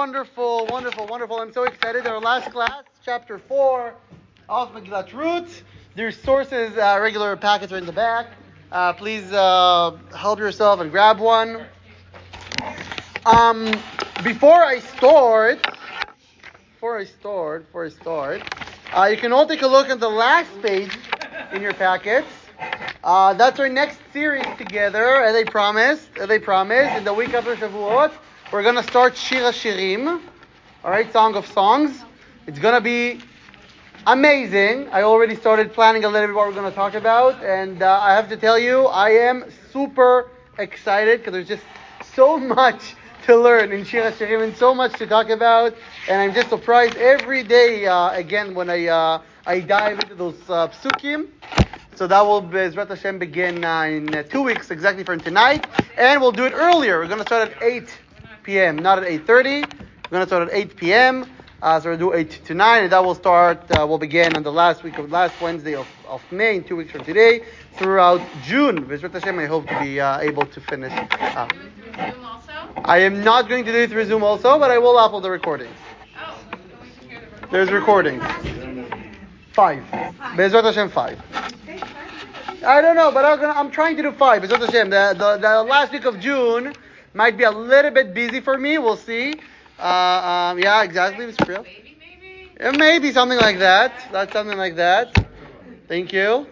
wonderful, wonderful, wonderful. I'm so excited. Our last class, chapter 4 of Megillat Ruth. There's sources, regular packets are in the back. Please help yourself and grab one. Before I start, you can all take a look at the last page in your packets. That's our next series together, as I promised. In the week after Shavuot, we're going to start Shir HaShirim, alright, Song of Songs. It's going to be amazing. I already started planning a little bit what we're going to talk about, and I have to tell you, I am super excited because there's just so much to learn in Shir HaShirim and so much to talk about, and I'm just surprised every day, again, when I dive into those psukim. So that will, Bezrat Hashem, begin in 2 weeks, exactly from tonight, and we'll do it earlier. We're going to start at 8 p.m., not at 8:30. We're going to start at 8 p.m., so we'll do 8 to 9, and that will begin on the last Wednesday of May, in 2 weeks from today, throughout June. Bezrat Hashem, I hope to be able to finish. I am not going to do it through Zoom also, but I will upload the recordings. There's recordings. 5. Bezrat Hashem, 5. I don't know, but I'm trying to do 5. Bezrat Hashem. The last week of June might be a little bit busy for me. We'll see. Yeah, exactly. Maybe something like that. That's something like that. Thank you.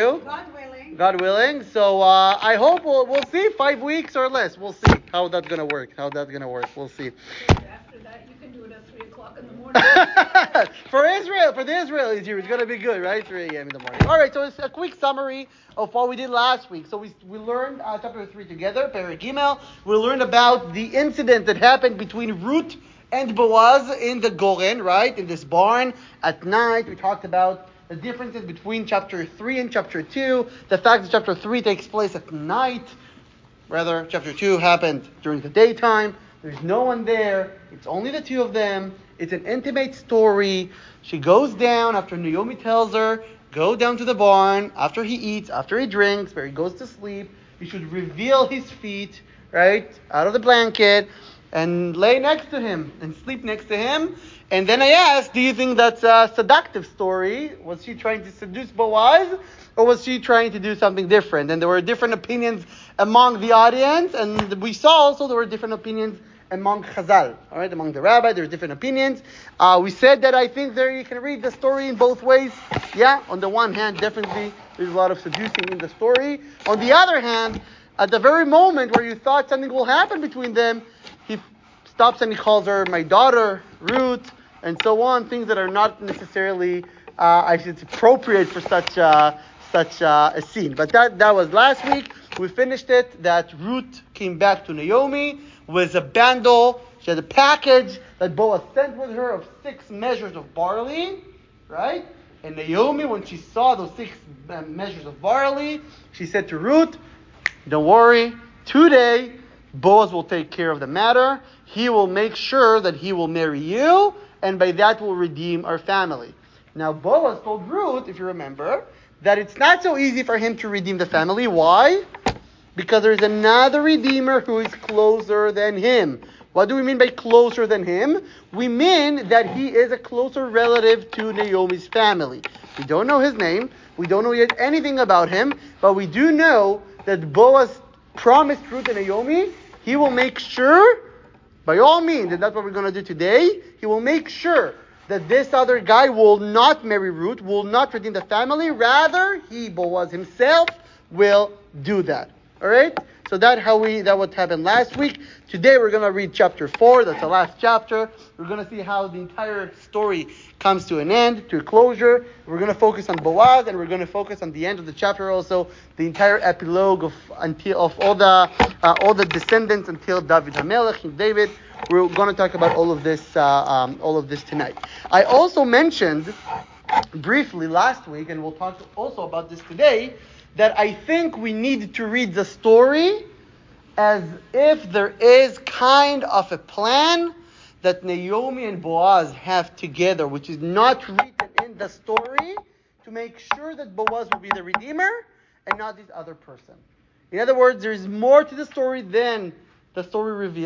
God willing. So I hope we'll see 5 weeks or less. We'll see how that's gonna work. We'll see. After that, you can do it at 3:00 in the morning. For the Israelis here, it's gonna be good, right? 3 a.m. in the morning. All right. So it's a quick summary of what we did last week. So we learned chapter 3 together, Perek Gimel. We learned about the incident that happened between Ruth and Boaz in the Goren, right, in this barn at night. We talked about the differences between chapter 3 and chapter 2. The fact that chapter 3 takes place at night, rather, chapter 2 happened during the daytime. There's no one there. It's only the two of them. It's an intimate story. She goes down after Naomi tells her, go down to the barn after he eats, after he drinks, where he goes to sleep. You should reveal his feet, right, out of the blanket and lay next to him and sleep next to him. And then I asked, do you think that's a seductive story? Was she trying to seduce Boaz, or was she trying to do something different? And there were different opinions among the audience, and we saw also there were different opinions among Chazal, all right, among the rabbi. There's different opinions. We said that I think there you can read the story in both ways. Yeah, on the one hand, definitely there's a lot of seducing in the story. On the other hand, at the very moment where you thought something will happen between them, he stops and he calls her my daughter, Ruth, and so on, things that are not necessarily, appropriate for such a scene. But that was last week. We finished it, that Ruth came back to Naomi with a bundle. She had a package that Boaz sent with her of 6 measures of barley, right? And Naomi, when she saw those 6 measures of barley, she said to Ruth, don't worry, today Boaz will take care of the matter. He will make sure that he will marry you, and by that will redeem our family. Now Boaz told Ruth, if you remember, that it's not so easy for him to redeem the family. Why? Because there is another redeemer who is closer than him. What do we mean by closer than him? We mean that he is a closer relative to Naomi's family. We don't know his name. We don't know yet anything about him, but we do know that Boaz promised Ruth and Naomi, he will make sure, by all means, and that's what we're going to do today, he will make sure that this other guy will not marry Ruth, will not redeem the family. Rather, he, Boaz himself, will do that. All right? So that what happened last week. Today we're going to read chapter 4. That's the last chapter. We're going to see how the entire story comes to an end, to a closure. We're going to focus on Boaz, and we're going to focus on the end of the chapter also, the entire epilogue of all the descendants until David HaMelech, King David. We're going to talk about all of this tonight. I also mentioned briefly last week, and we'll talk also about this today, that I think we need to read the story as if there is kind of a plan that Naomi and Boaz have together, which is not written in the story, to make sure that Boaz will be the redeemer and not this other person. In other words, there is more to the story than the story reveals.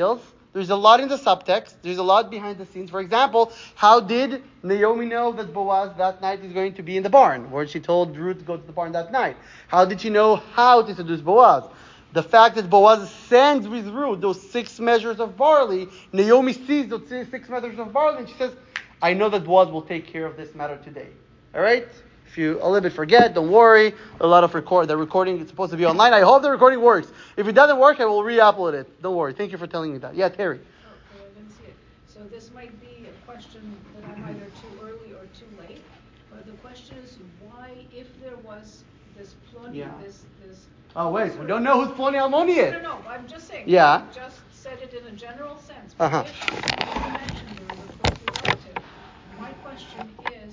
There's a lot in the subtext. There's a lot behind the scenes. For example, how did Naomi know that Boaz that night is going to be in the barn? Where she told Ruth to go to the barn that night. How did she know how to seduce Boaz? The fact that Boaz sends with Ruth those 6 measures of barley, Naomi sees those 6 measures of barley and she says, I know that Boaz will take care of this matter today. All right? If you a little bit forget, don't worry. A lot of the recording is supposed to be online. I hope the recording works. If it doesn't work, I will re-upload it. Don't worry. Thank you for telling me that. Yeah, Terry. Okay, I didn't see it. So this might be a question that I'm either too early or too late. But the question is, why, if there was this Ploni, this. Oh wait, we don't know who's Ploni Almoni is. No. I'm just saying. Yeah. You just said it in a general sense. But if you mentioned there was a closely relative, my question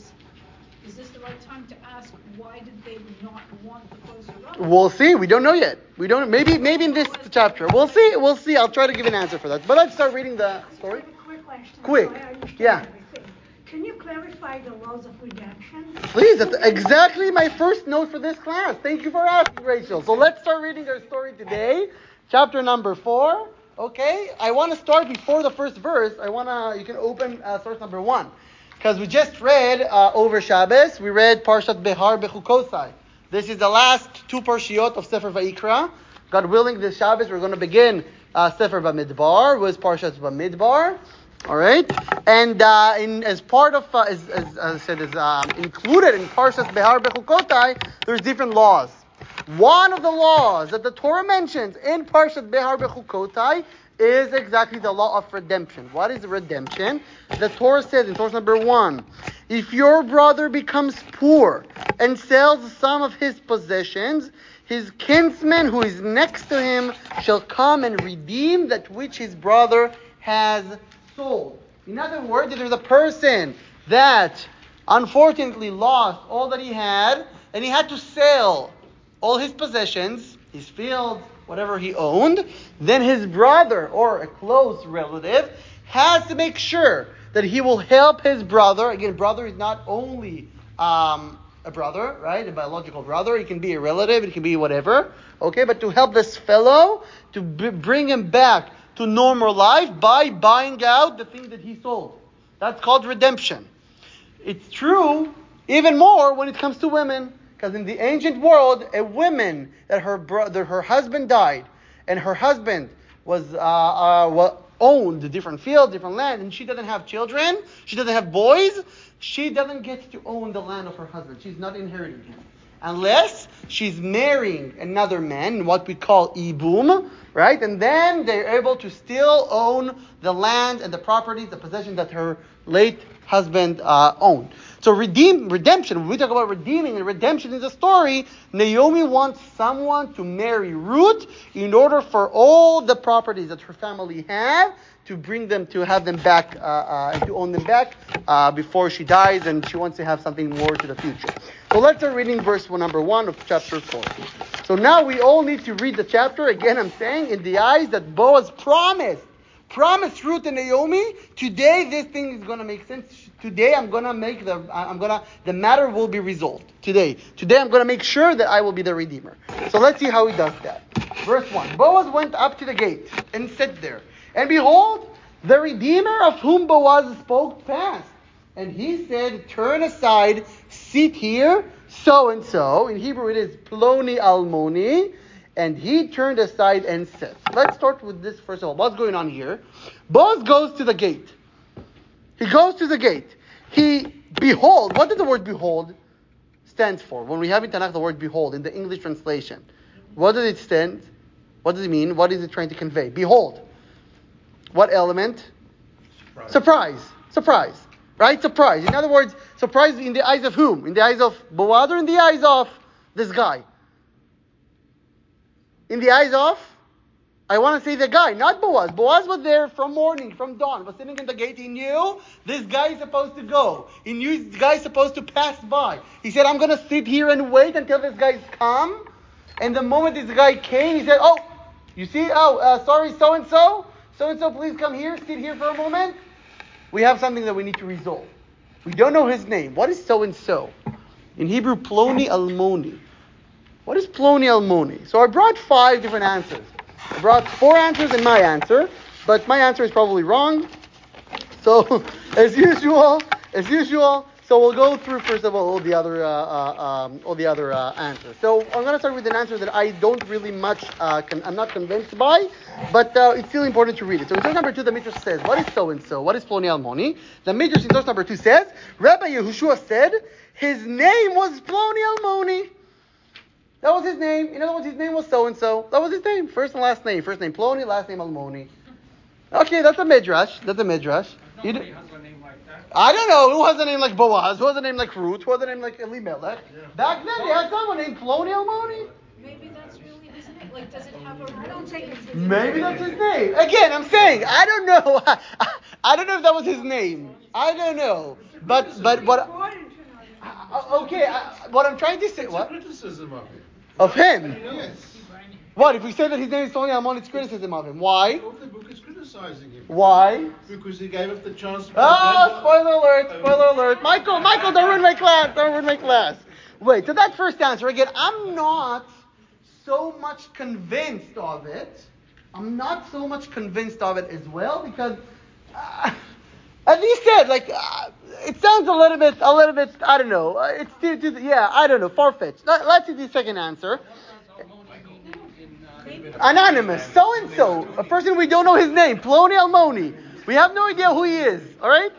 is this the right time to ask why did they not want the closer relative? We'll see. We don't know yet. We don't. Maybe in this chapter. We'll see. We'll see. I'll try to give an answer for that. But let's start reading the story. I have a quick question. Quick. So I understand Yeah. everything. Can you clarify the laws of redemption? Please. That's exactly my first note for this class. Thank you for asking, Rachel. So let's start reading our story today. Chapter number 4. Okay. I want to start before the first verse. You can open source number 1. Because we just read over Shabbos, we read Parshat Behar Bechukosai. This is the last 2 parshiot of Sefer Vayikra. God willing, this Shabbos we're going to begin Sefer Bamidbar with Parshat Bamidbar. All right, and as part of as I said, included in Parshat Behar Bechukosai, there's different laws. One of the laws that the Torah mentions in Parshat Behar Bechukosai is exactly the law of redemption. What is redemption? The Torah says in source number 1, if your brother becomes poor and sells some of his possessions, his kinsman who is next to him shall come and redeem that which his brother has sold. In other words, if there's a person that unfortunately lost all that he had, and he had to sell all his possessions, his fields, whatever he owned, then his brother or a close relative has to make sure that he will help his brother. Again, brother is not only a brother, right? A biological brother. It can be a relative. It can be whatever. Okay, but to help this fellow to bring him back to normal life by buying out the thing that he sold. That's called redemption. It's true even more when it comes to women. Because in the ancient world, a woman that her husband died, and her husband owned different fields, different land, and she doesn't have children, she doesn't have boys, she doesn't get to own the land of her husband. She's not inheriting him. Unless she's marrying another man, what we call ibum, right? And then they're able to still own the land and the properties, the possessions that her late husband owned. So redemption, when we talk about redeeming and redemption in the story, Naomi wants someone to marry Ruth in order for all the properties that her family have to bring them, to have them back, and to own them back before she dies, and she wants to have something more to the future. So let's start reading verse number 1 of chapter 4. So now we all need to read the chapter, again I'm saying, in the eyes that Boaz promised Ruth and Naomi, today this thing is going to make sense. Today the matter will be resolved. Today I'm going to make sure that I will be the Redeemer. So let's see how he does that. Verse 1. Boaz went up to the gate and sat there. And behold, the Redeemer of whom Boaz spoke passed. And he said, turn aside, sit here, so and so. In Hebrew it is Ploni Almoni. And he turned aside and said. Let's start with this first of all. What's going on here? Boaz goes to the gate. He goes to the gate. Behold. What does the word behold stands for? When we have in Tanakh the word behold in the English translation, what does it stand? What does it mean? What is it trying to convey? Behold. What element? Surprise. Right? Surprise. In other words, surprise in the eyes of whom? In the eyes of Boaz or in the eyes of this guy? In the eyes of, I want to say the guy, not Boaz. Boaz was there from morning, from dawn, was sitting in the gate. He knew this guy is supposed to go. He knew this guy is supposed to pass by. He said, I'm going to sit here and wait until this guy's come. And the moment this guy came, he said, sorry, so-and-so. So-and-so, please come here, sit here for a moment. We have something that we need to resolve. We don't know his name. What is so-and-so? In Hebrew, Ploni Almoni. What is Ploni Almoni? So I brought 5 different answers. I brought 4 answers and my answer. but my answer is probably wrong. So, as usual, so we'll go through first of all all the other answers. So I'm going to start with an answer that I don't really much, I'm not convinced by, but it's still important to read it. So in source number 2, the Midrash says, what is so and so? What is Ploni Almoni? The Midrash in source number 2 says, Rabbi Yehoshua said, his name was Ploni Almoni. That was his name. In other words, his name was so and so. That was his name, first and last name. First name Ploni, last name Almoni. Okay, that's a midrash. Nobody has a name like that. I don't know who has a name like Boaz, who has a name like Ruth, who has a name like Elimelech. Yeah. Back then, they had someone named Ploni Almoni. Maybe that's really his name. Like, does it have a? I don't think it's his Maybe that's his name. Again, I'm saying I don't know. I don't know if that was his name. I don't know. But what? Okay, what I'm trying to say. What? Criticism of him. Of him? Yes. What if we say that his name is Ploni Almoni? It's criticism of him. Why? All the book is criticizing him. Why? Because he gave up the chance. Spoiler alert. Michael, don't ruin my class. Wait, to that first answer, again, I'm not so much convinced of it. As well, because, as he said, it sounds a little bit, I don't know. It's I don't know, far-fetched. Let's see the second answer. Anonymous, so-and-so, a person we don't know his name, Ploni Almoni. We have no idea who he is, alright?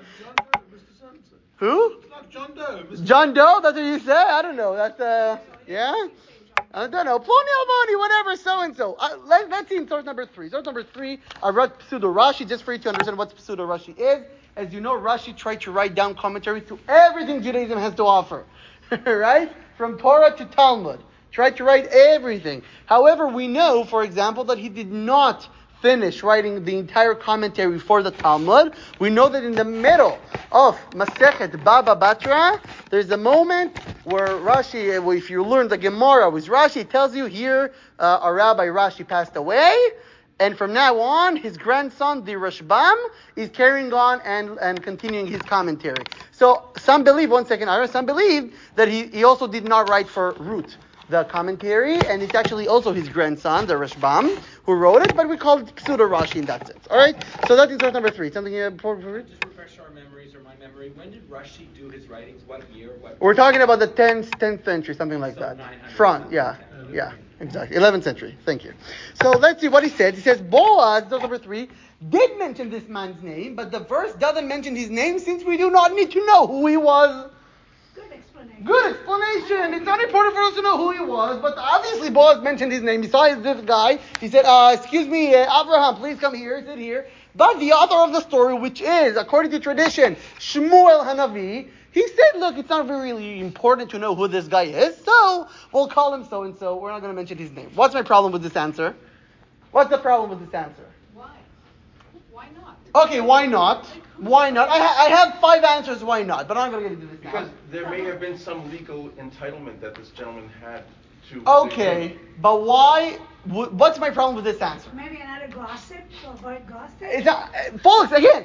Who? It's like John Doe. John Doe, that's what you say? I don't know, that's, yeah? I don't know, Ploni Almoni, whatever, so-and-so. Let's see in source number 3. Source number 3, I wrote Pseudo Rashi, just for you to understand what Pseudo Rashi is. As you know, Rashi tried to write down commentary to everything Judaism has to offer, right? From Torah to Talmud. Tried to write everything. However, we know, for example, that he did not finish writing the entire commentary for the Talmud. We know that in the middle of Masechet Baba Batra, there's a moment where Rashi, if you learn the Gemara with Rashi, it tells you here, our Rabbi Rashi passed away, and from now on, his grandson, the Rashbam, is carrying on and continuing his commentary. So some believe that he also did not write for Ruth the commentary, and it's actually also his grandson, the Rashbam, who wrote it, but we call it Pseudo Rashi in that sense. All right? So that is source number 3. Something before? Just refresh our memories, or my memory. When did Rashi do his writings? What year? We're talking about the 10th century, something like that. 900. Front, yeah, exactly. 11th century. Thank you. So let's see what he said. He says, Boaz, source number 3, did mention this man's name, but the verse doesn't mention his name since we do not need to know who he was. Good explanation. It's not important for us to know who he was, but obviously Boaz mentioned his name. Besides this guy, he said, excuse me, Abraham, please come here, sit here. But the author of the story, which is, according to tradition, Shmuel Hanavi, he said, look, it's not really important to know who this guy is, so we'll call him so-and-so. We're not going to mention his name. What's my problem with this answer? What's the problem with this answer? Why? Why not? Okay, why not? Why not? I have 5 answers why not, but I'm not going to get into this now. Because there may have been some legal entitlement that this gentleman had to... Okay, but why? What's my problem with this answer? Maybe another gossip, to avoid gossip. It's not, folks, again,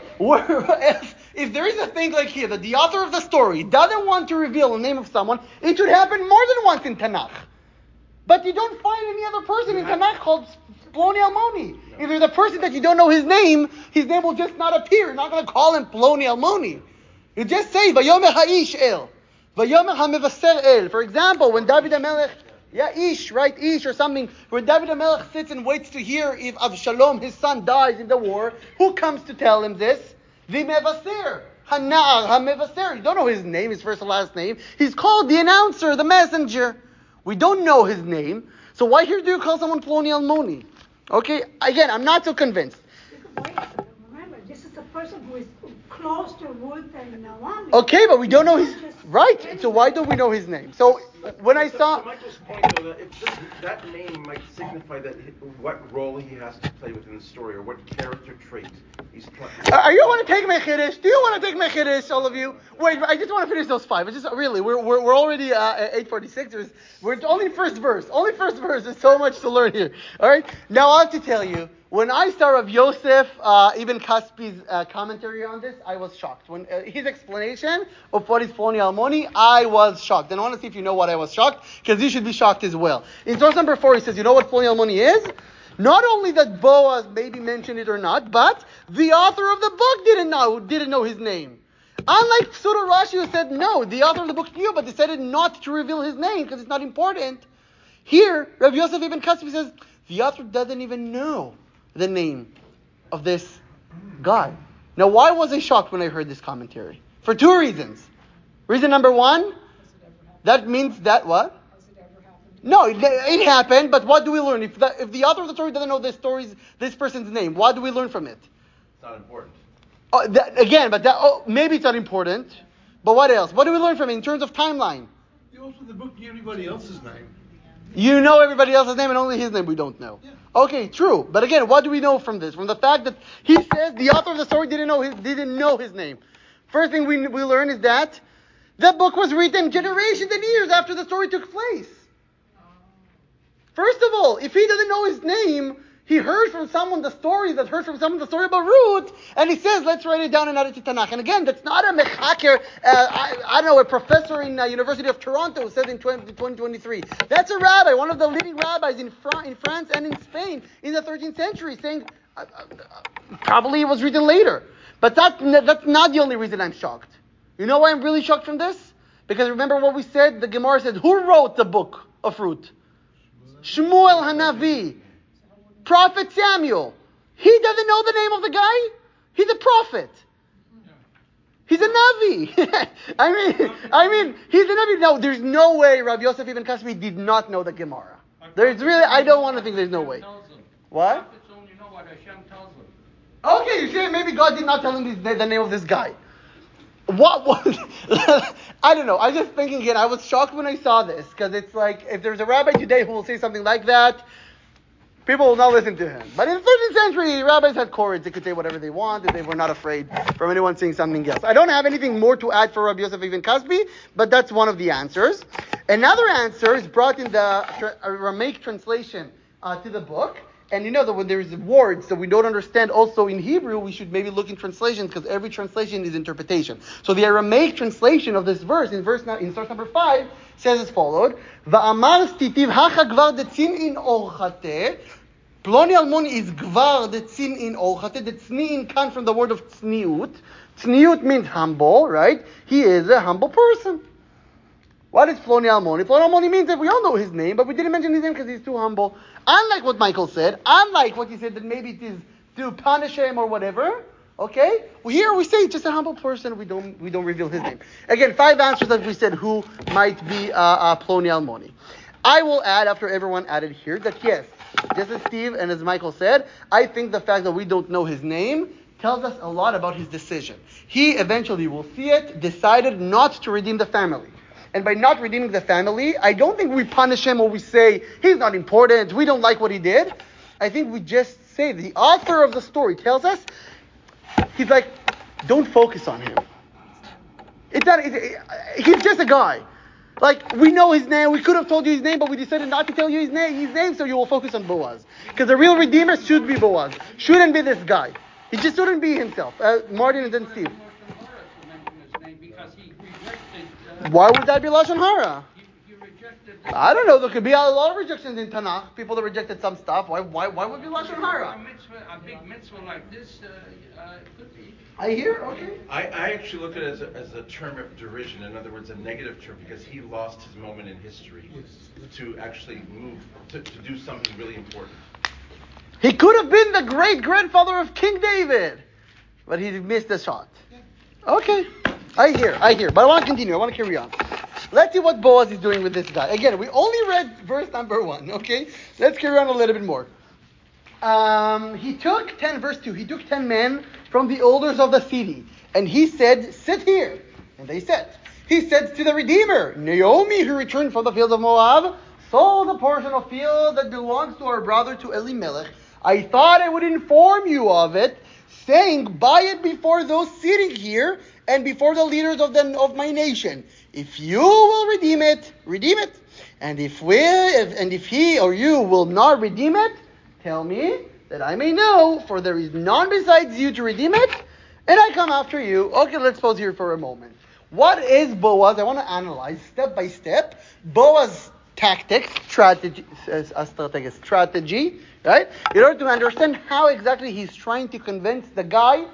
if there is a thing like here, that the author of the story doesn't want to reveal the name of someone, it should happen more than once in Tanakh. But you don't find any other person in Tanakh called Ploni Almoni. If there's a person that you don't know his name will just not appear. You're not going to call him Ploni Almoni. You just say, Vayomer Ha'ish El. Vayomer HaMevaser El. For example, when David HaMelech, Ish or something, when David HaMelech sits and waits to hear if Avshalom, his son, dies in the war, who comes to tell him this? The Mevaser. Hana'ar HaMevaser. You don't know his name, his first and last name. He's called the announcer, the messenger. We don't know his name, so why here do you call someone Ploni Almoni? Okay, again, I'm not so convinced. Remember, this is a person who is close to Ruth and Naomi. Okay, but we don't know his... Right, so why don't we know his name? So when I saw... To Michael's point, though, that name might signify that what role he has to play within the story, or what character trait he's trying... Are you want to take my Chiddush? Do you want to take my Chiddush, all of you? Wait, I just want to finish those 5. It's just, really, we're already at 8:46. We're only first verse. There's so much to learn here. All right? Now I have to tell you, when I saw Rav Yosef, Ibn Kaspi's commentary on this, I was shocked. When his explanation of what is Ploni Almoni, I was shocked. And I want to see if you know what I was shocked, because you should be shocked as well. In source number 4, he says, you know what Ploni Almoni is? Not only that Boaz maybe mentioned it or not, but the author of the book didn't know his name. Unlike Pseudo Rashi, who said no, the author of the book knew, but decided not to reveal his name because it's not important. Here, Rabbi Yosef Ibn Kasbi says the author doesn't even know the name of this guy. Now, why was I shocked when I heard this commentary? For two reasons. Reason number one, that means that what? Has it ever happened? No, it happened, but what do we learn? If the author of the story doesn't know this person's name, what do we learn from it? It's not important. Maybe it's not important, but what else? What do we learn from it in terms of timeline? The author of the book knew everybody else's name. You know everybody else's name and only his name we don't know. Yeah. Okay, true. But again, what do we know from this? From the fact that he says the author of the story didn't know his name. First thing we learn is that the book was written generations and years after the story took place. First of all, if he doesn't know his name, he heard from someone the story about Ruth, and he says, let's write it down and add it to Tanakh. And again, that's not a mechaker, a professor in University of Toronto who said in 2023. That's a rabbi, one of the leading rabbis in France and in Spain in the 13th century, saying probably it was written later. But that's not the only reason I'm shocked. You know why I'm really shocked from this? Because remember what we said? The Gemara said, who wrote the book of Ruth? Shmuel Hanavi. Prophet Samuel. He doesn't know the name of the guy? He's a prophet. He's a Navi. I mean, he's a Navi. No, there's no way Rabbi Yosef Ibn Kasbi did not know the Gemara. I don't want to think there's no way. What? Prophets only know what Hashem tells them. Okay, you say maybe God did not tell him the name of this guy. What was... I don't know. I was just thinking again, I was shocked when I saw this, because it's like, if there's a rabbi today who will say something like that, people will not listen to him. But in the 13th century, rabbis had courage. They could say whatever they want, and they were not afraid from anyone saying something else. I don't have anything more to add for Rabbi Yosef Ibn Kasbi, but that's one of the answers. Another answer is brought in the Aramaic translation to the book. And you know that when there's words that we don't understand also in Hebrew, we should maybe look in translations, because every translation is interpretation. So the Aramaic translation of this verse, in source number 5, says as followed: Va'amar stitiv hacha gvar detzin in orchate. Ploni almon is gvar detzin in orchate. The tzni'in comes from the word of tzniut. Tzniut means humble, right? He is a humble person. What is Ploni Almoni? Ploni Almoni means that we all know his name, but we didn't mention his name because he's too humble. Unlike what Michael said, unlike what he said that maybe it is to punish him or whatever. Okay? Well, here we say just a humble person. We don't reveal his name. Again, 5 answers that we said who might be Ploni Almoni. I will add, after everyone added here, that yes, just as Steve and as Michael said, I think the fact that we don't know his name tells us a lot about his decision. He eventually, will see it, decided not to redeem the family. And by not redeeming the family, I don't think we punish him or we say, he's not important, we don't like what he did. I think we just say, the author of the story tells us, he's like, don't focus on him. He's just a guy. Like, we know his name, we could have told you his name, but we decided not to tell you his name, so you will focus on Boaz. Because the real redeemer should be Boaz. Shouldn't be this guy. He just shouldn't be himself. Martin and then Steve. Why would that be Lashon Hara? He rejected. I don't know. There could be a lot of rejections in Tanakh. People that rejected some stuff. Why would it be Lashon Hara? A big mitzvah like this could be. I hear. Okay. I actually look at it as a term of derision. In other words, a negative term, because he lost his moment in history to actually move to do something really important. He could have been the great grandfather of King David, but he missed the shot. Okay. I hear. But I want to continue. I want to carry on. Let's see what Boaz is doing with this guy. Again, we only read verse number 1, okay? Let's carry on a little bit more. He took 10, verse 2, he took 10 men from the elders of the city, and he said, sit here. And they sat. He said to the Redeemer, Naomi, who returned from the fields of Moab, sold a portion of field that belongs to our brother, to Elimelech. I thought I would inform you of it, saying, buy it before those sitting here, and before the leaders of my nation. If you will redeem it, redeem it. And if he or you will not redeem it, tell me, that I may know, for there is none besides you to redeem it, and I come after you. Okay, let's pause here for a moment. What is Boaz? I want to analyze step by step Boaz's strategy, right? In order to understand how exactly he's trying to convince the guy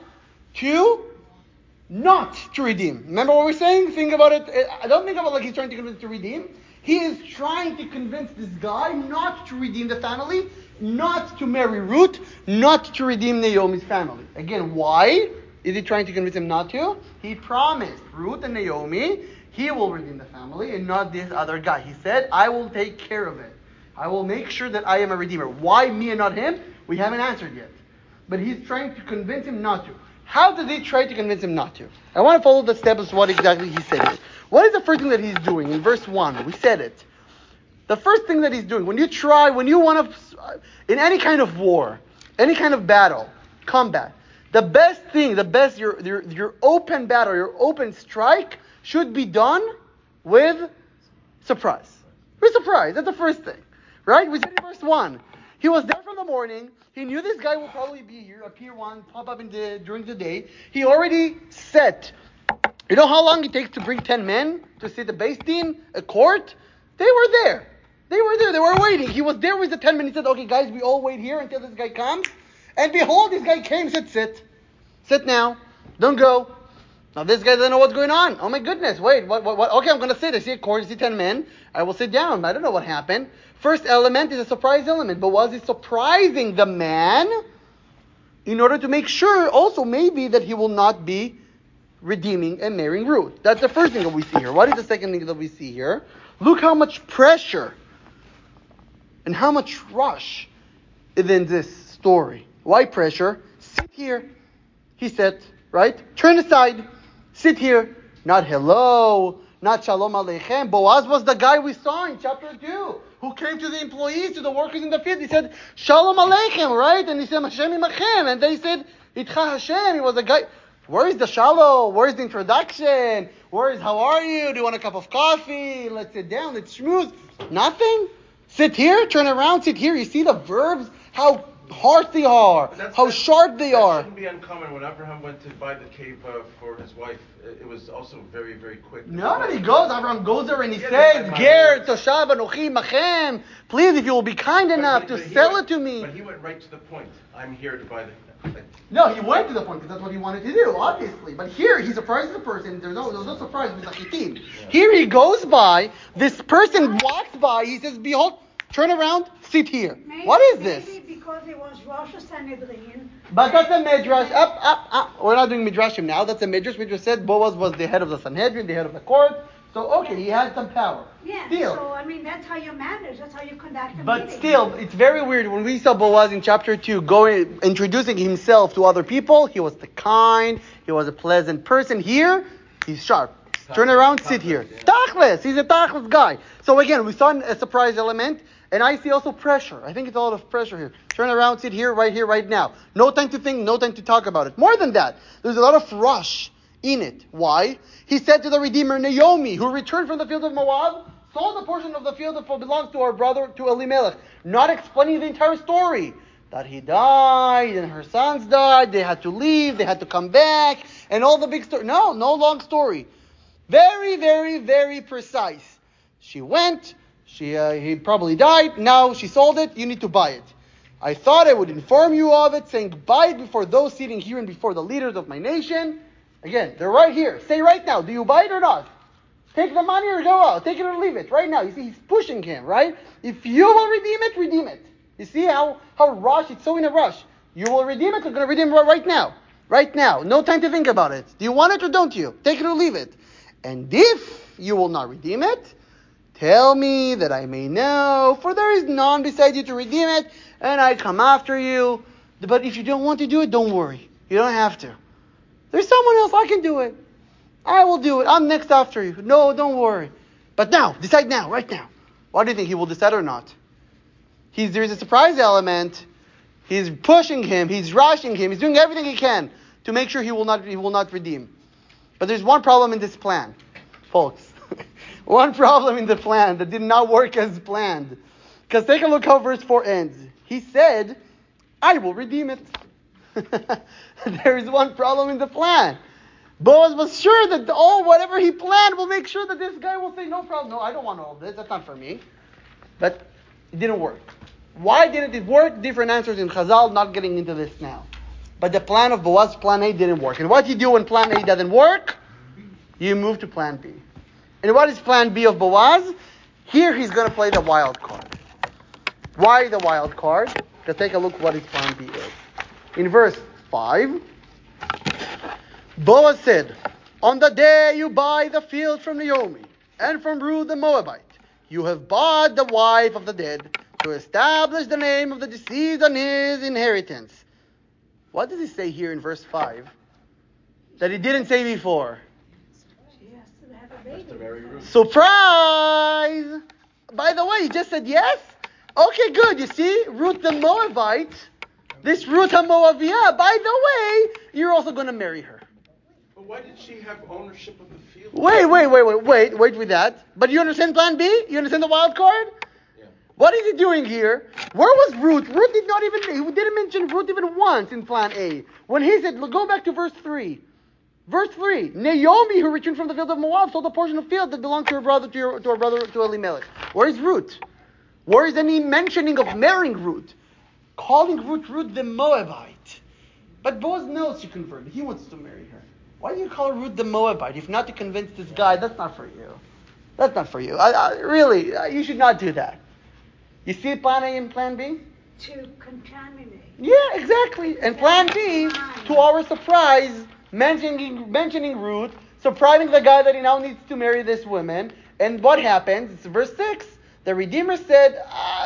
not to redeem. Remember what we're saying? Think about it. I don't think about like he's trying to convince to redeem. He is trying to convince this guy not to redeem the family, not to marry Ruth, not to redeem Naomi's family. Again, why is he trying to convince him not to? He promised Ruth and Naomi he will redeem the family and not this other guy. He said, I will take care of it. I will make sure that I am a redeemer. Why me and not him? We haven't answered yet. But he's trying to convince him not to. How does he try to convince him not to? I want to follow the steps, what exactly he said here. What is the first thing that he's doing? In verse 1, we said it. The first thing that he's doing, when you want to, in any kind of war, any kind of battle, combat, the best thing, your open battle, your open strike should be done with surprise. With surprise, that's the first thing. Right? We said in verse 1, he was there from the morning. He knew this guy will probably be here, appear pop up during the day. He already set. You know how long it takes to bring 10 men to sit a Beis Din, a court? They were there. They were waiting. He was there with the 10 men. He said, okay, guys, we all wait here until this guy comes. And behold, this guy came, said, sit. Sit now. Don't go. Now this guy doesn't know what's going on. Oh my goodness, wait, what? Okay, I'm going to sit. I see a court, I see 10 men. I will sit down. I don't know what happened. First element is a surprise element. But was he surprising the man in order to make sure also maybe that he will not be redeeming and marrying Ruth? That's the first thing that we see here. What is the second thing that we see here? Look how much pressure and how much rush is in this story. Why pressure? Sit here, he said, right? Turn aside. Sit here. Not hello, not shalom aleichem. Boaz was the guy we saw in chapter 2 who came to the employees, to the workers in the field. He said, shalom aleichem, right? And he said, Hashem imachem. And they said, Itcha Hashem. He was a guy. Where is the shalom? Where is the introduction? Where is how are you? Do you want a cup of coffee? Let's sit down. Let's schmooze. Nothing? Sit here, turn around, sit here. You see the verbs? How harsh they are. How sharp they are. That shouldn't be uncommon. When Abraham went to buy the cave for his wife, it was also very, very quick. No, but Abraham goes there and he says, Ger, Toshav, Anochi, Machem. Please, if you will be kind enough to sell it to me. But he went right to the point. I'm here to buy the... No, he went to the point because that's what he wanted to do, obviously. But here, he surprises the person. There's no surprise with Zachitim. Yeah. Here he goes by. This person walks by. He says, behold, turn around, sit here. What is this? Maybe because it was Rosh Sanhedrin. But that's a midrash. Up. We're not doing midrashim now. That's a midrash. Midrash said Boaz was the head of the Sanhedrin, the head of the court. So, okay, he had some power. Yeah, still. So, that's how you manage. That's how you conduct a meeting. But still, it's very weird. When we saw Boaz in chapter 2 introducing himself to other people, he was he was a pleasant person. Here, he's sharp. Turn around, sit here. Tachlis. He's a tachlis guy. So again, we saw a surprise element, and I see also pressure. I think it's a lot of pressure here. Turn around, sit here, right now. No time to think, no time to talk about it. More than that, there's a lot of rush in it. Why? He said to the Redeemer Naomi, who returned from the field of Moab, sold a portion of the field that belongs to our brother, to Elimelech, not explaining the entire story. That he died, and her sons died, they had to leave, they had to come back, and all the big story. No long story. Very, very, very precise. She went, he probably died, now she sold it, you need to buy it. I thought I would inform you of it, saying, buy it before those sitting here and before the leaders of my nation. Again, they're right here. Say right now, do you buy it or not? Take the money or go out. Take it or leave it. Right now. You see, he's pushing him, right? If you will redeem it, redeem it. You see how rush, it's so in a rush. You will redeem it, you're going to redeem it right now. Right now. No time to think about it. Do you want it or don't you? Take it or leave it. And if you will not redeem it, tell me that I may know, for there is none beside you to redeem it, and I come after you. But if you don't want to do it, don't worry. You don't have to. There's someone else, I can do it. I will do it. I'm next after you. No, don't worry. But now, decide now, right now. Why do you think he will decide or not? There's a surprise element. He's pushing him. He's rushing him. He's doing everything he can to make sure he will not redeem. But there's one problem in this plan, folks. One problem in the plan that did not work as planned. Because take a look how verse 4 ends. He said, I will redeem it. There is one problem in the plan. Boaz was sure that whatever he planned will make sure that this guy will say, no problem. No, I don't want all this. That's not for me. But it didn't work. Why didn't it work? Different answers in Chazal, not getting into this now. But the plan of Boaz, plan A, didn't work. And what do you do when plan A doesn't work? You move to plan B. And what is plan B of Boaz? Here he's going to play the wild card. Why the wild card? Let's take a look what his plan B is. In verse 5, Boaz said, on the day you buy the field from Naomi and from Ruth the Moabite, you have bought the wife of the dead to establish the name of the deceased on his inheritance. What does he say here in verse 5 that he didn't say before? She has to have a baby. To marry Ruth. Surprise! By the way, he just said yes? Okay, good. You see, Ruth the Moabite, this Ruth HaMoaviyah, by the way, you're also going to marry her. But why did she have ownership of the field? Wait with that. But you understand plan B? You understand the wild card? Yeah. What is he doing here? Where was Ruth? He didn't mention Ruth even once in plan A. When he said, go back to verse 3. Verse 3, Naomi, who returned from the field of Moab, sold a portion of field that belonged to her brother, to her brother, to Elimelech. Where is Ruth? Where is any mentioning of marrying Ruth? Calling Ruth the Moabite. But Boaz knows she converted. He wants to marry her. Why do you call Ruth the Moabite? If not to convince this guy, that's not for you. That's not for you. Really, you should not do that. You see plan A and plan B? To contaminate. Yeah, exactly. And plan B, to our surprise, mentioning Ruth, surprising the guy that he now needs to marry this woman. And what happens? It's verse 6. The Redeemer said,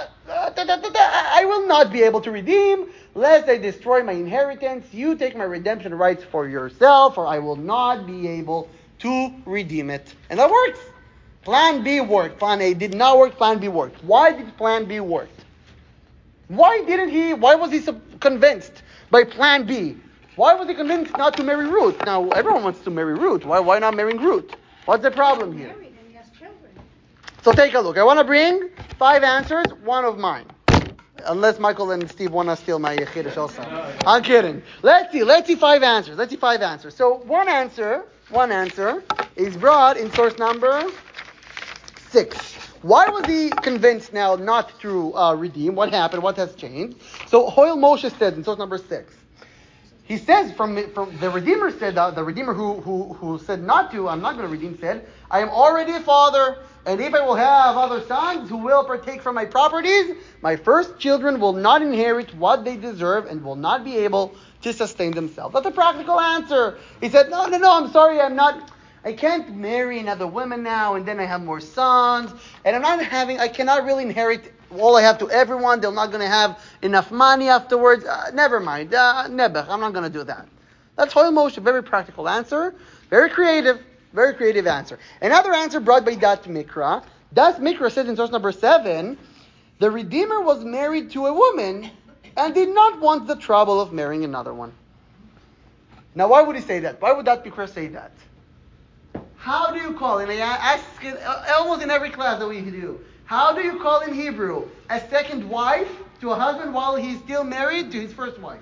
I will not be able to redeem, lest I destroy my inheritance. You take my redemption rights for yourself, or I will not be able to redeem it. And that works. Plan B worked. Plan A did not work. Plan B worked. Why did plan B work? Why was he so convinced by plan B? Why was he convinced not to marry Ruth? Now, everyone wants to marry Ruth. Why not marrying Ruth? What's the problem here? Married and he has children. So take a look. I want to bring 5 answers, one of mine. Unless Michael and Steve want to steal my Chiddush also. I'm kidding. Let's see 5 answers. So one answer is brought in source number 6. Why was he convinced now not to redeem? What happened? What has changed? So Hoyle Moshe says in source number 6. He says from the Redeemer said, the Redeemer who said not to, I'm not going to redeem, said, I am already a father, and if I will have other sons who will partake from my properties, my first children will not inherit what they deserve and will not be able to sustain themselves. That's a practical answer. He said, no, I'm sorry, I can't marry another woman now, and then I have more sons, and I cannot really inherit all I have to everyone. They're not going to have enough money afterwards. Never mind. Nebuch, I'm not going to do that. That's Hoyle Moshe, very practical answer. Very creative answer. Another answer brought by Dat Mikra. Dat Mikra says in source number 7, the Redeemer was married to a woman and did not want the trouble of marrying another one. Now, why would he say that? Why would Dat Mikra say that? How do you call, and I ask it almost in every class that we do, how do you call in Hebrew a second wife to a husband while he's still married to his first wife?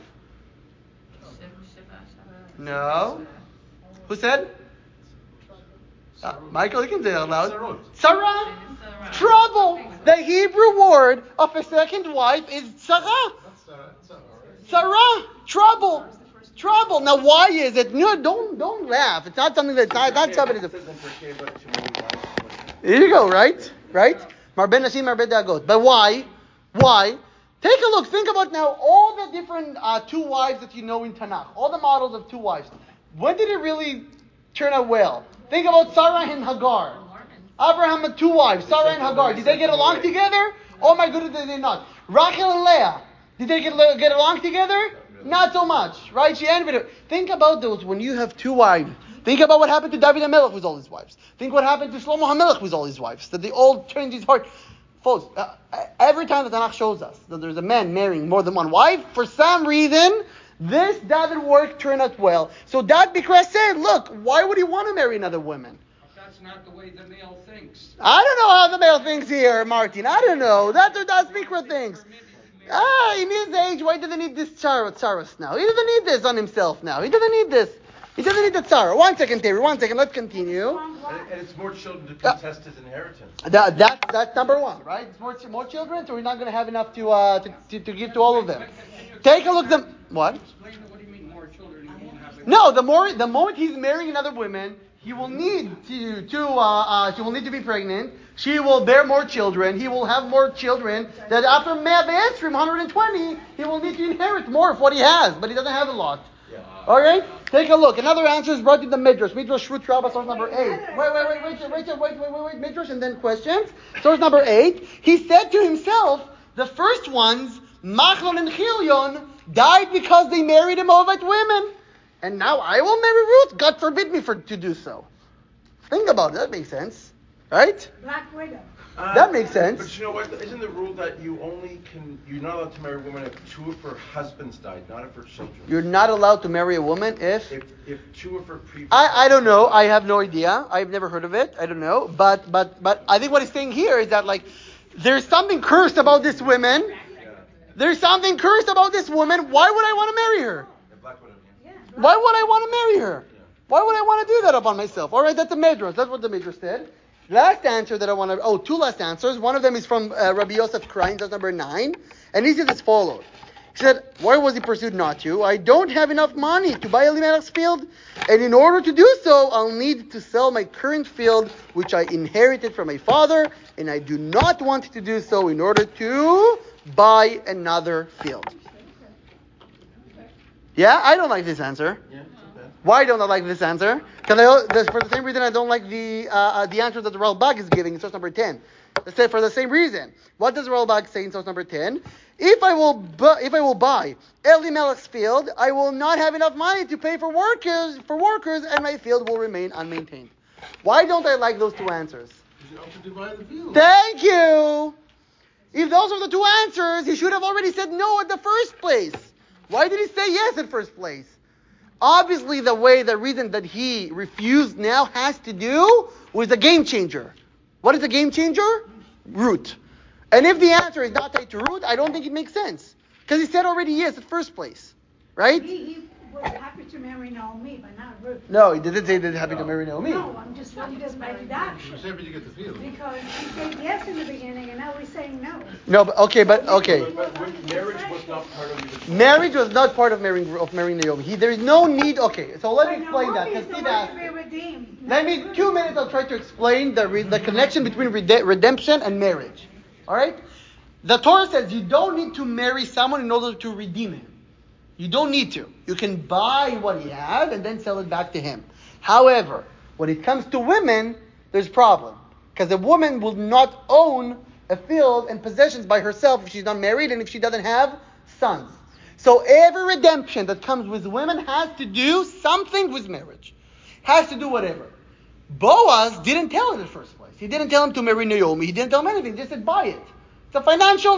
No. Who said? Michael, you can say it out loud. Sarah. Trouble. The Hebrew word of a second wife is Sarah. Sarah. Trouble. Now, why is it? No, don't laugh. It's not something that's not something. Here you go, right? Marben Nashim, Marben Dagot. But why? Take a look. Think about now all the different 2 wives that you know in Tanakh. All the models of 2 wives. When did it really turn out well? Think about Sarah and Hagar. Abraham had 2 wives, Sarah and Hagar. Did they get along together? Oh my goodness, did they not? Rachel and Leah. Did they get along together? Not so much, right? She envied her. Think about those when you have 2 wives. Think about what happened to David HaMelech with all his wives. Think what happened to Shlomo HaMelech with all his wives. That they all turned his heart. Folks, every time the Tanakh shows us that there's a man marrying more than 1 wife, for some reason, this doesn't turn out well. So Dat Mikra said, look, why would he want to marry another woman? That's not the way the male thinks. I don't know how the male thinks here, Martin. I don't know. That's what Dat Mikra thinks. In his age, why does he need this charas now? He doesn't need this on himself now. He doesn't need this. He doesn't need the tzara. 1 second, Terry. 1 second. Let's continue. And it's more children to contest his inheritance. That's number one, right? It's more children, so we're not going to have enough to give to all of them. Take a look. What? Explain what do you mean more children? He won't have No, the moment he's marrying other women, he will need she will need to be pregnant. She will bear more children. He will have more children. That after 120, he will need to inherit more of what he has, but he doesn't have a lot. All right, take a look. Another answer is brought in the Midrash. Midrash Shrut Rabbah, source number 8. Wait, Midrash, and then questions. Source number 8. He said to himself, the first ones, Machlon and Chilion, died because they married Moabite women. And now I will marry Ruth. God forbid me to do so. Think about it. That makes sense. Right? Black widow. That makes sense. But you know what? Isn't the rule that you're not allowed to marry a woman if 2 of her husbands died, not if her children? You're not allowed to marry a woman if 2 of her previous. I don't know. I have no idea. I've never heard of it. I don't know. But I think what he's saying here is that there's something cursed about this woman. There's something cursed about this woman. Why would I want to marry her? Why would I want to marry her? Why would I want to do that upon myself? All right, that's the Midrash. That's what the Midrash said. Last answer that I want to... 2 last answers. One of them is from Rabbi Yosef Krain, that's number 9. And he says as follows. He said, why was he pursued not to? I don't have enough money to buy Elimelech's field. And in order to do so, I'll need to sell my current field, which I inherited from my father. And I do not want to do so in order to buy another field. Yeah, I don't like this answer. Yeah. Why don't I like this answer? Because for the same reason I don't like the answer that the Ralbag is giving in source number 10. For the same reason. What does Ralbag say in source number 10? If I will buy Elimelech's field, I will not have enough money to pay for workers, and my field will remain unmaintained. Why don't I like those 2 answers? You have to divide the field. Thank you. If those are the 2 answers, he should have already said no at the first place. Why did he say yes in first place? Obviously, the reason that he refused now has to do with the game changer. What is the game changer? Root. And if the answer is not tied to root, I don't think it makes sense. Because he said already yes at first place. Right? He was happy to marry Naomi, but not Ruth. No, he didn't say that he's happy to marry Naomi. No, I'm just saying this by He deduction. was happy to get the field. Because he said yes in the beginning, and now he's saying no. No, but okay. But marriage was not part of the... Marriage was not part of marrying Naomi. There is no need. Okay, so let me explain that. Because Steve asked. Let me 2 minutes. I'll try to explain the connection between redemption and marriage. All right. The Torah says you don't need to marry someone in order to redeem him. You don't need to. You can buy what he has and then sell it back to him. However, when it comes to women, there's a problem. Because a woman will not own a field and possessions by herself if she's not married and if she doesn't have sons. So every redemption that comes with women has to do something with marriage. Has to do whatever. Boaz didn't tell him in the first place. He didn't tell him to marry Naomi. He didn't tell him anything. He just said buy it. It's a financial,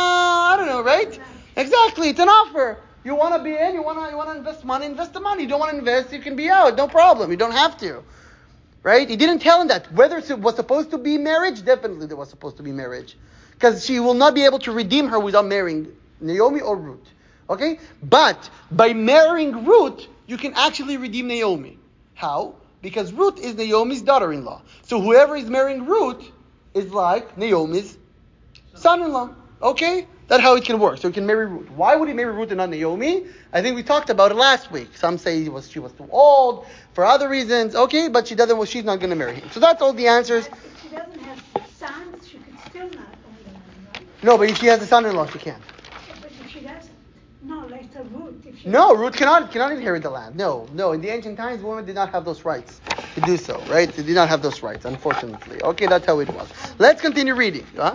I don't know, right? Exactly. It's an offer. You want to be in, you want to invest the money. You don't want to invest, you can be out. No problem. You don't have to. Right? He didn't tell him that. Whether it was supposed to be marriage, definitely there was supposed to be marriage. Because she will not be able to redeem her without marrying Naomi or Ruth. Okay? But by marrying Ruth, you can actually redeem Naomi. How? Because Ruth is Naomi's daughter-in-law. So whoever is marrying Ruth is like Naomi's son-in-law. Okay? That's how it can work. So he can marry Ruth. Why would he marry Ruth and not Naomi? I think we talked about it last week. Some say she was too old for other reasons. Okay, but she's not going to marry him. So that's all the answers. If she doesn't have sons, she could still not own the land, right? No, but if she has a son-in-law, she can. But if she doesn't, no, like the Ruth. No, Ruth cannot inherit the land. No. In the ancient times, women did not have those rights to do so. Right? They did not have those rights, unfortunately. Okay, that's how it was. Let's continue reading. Huh?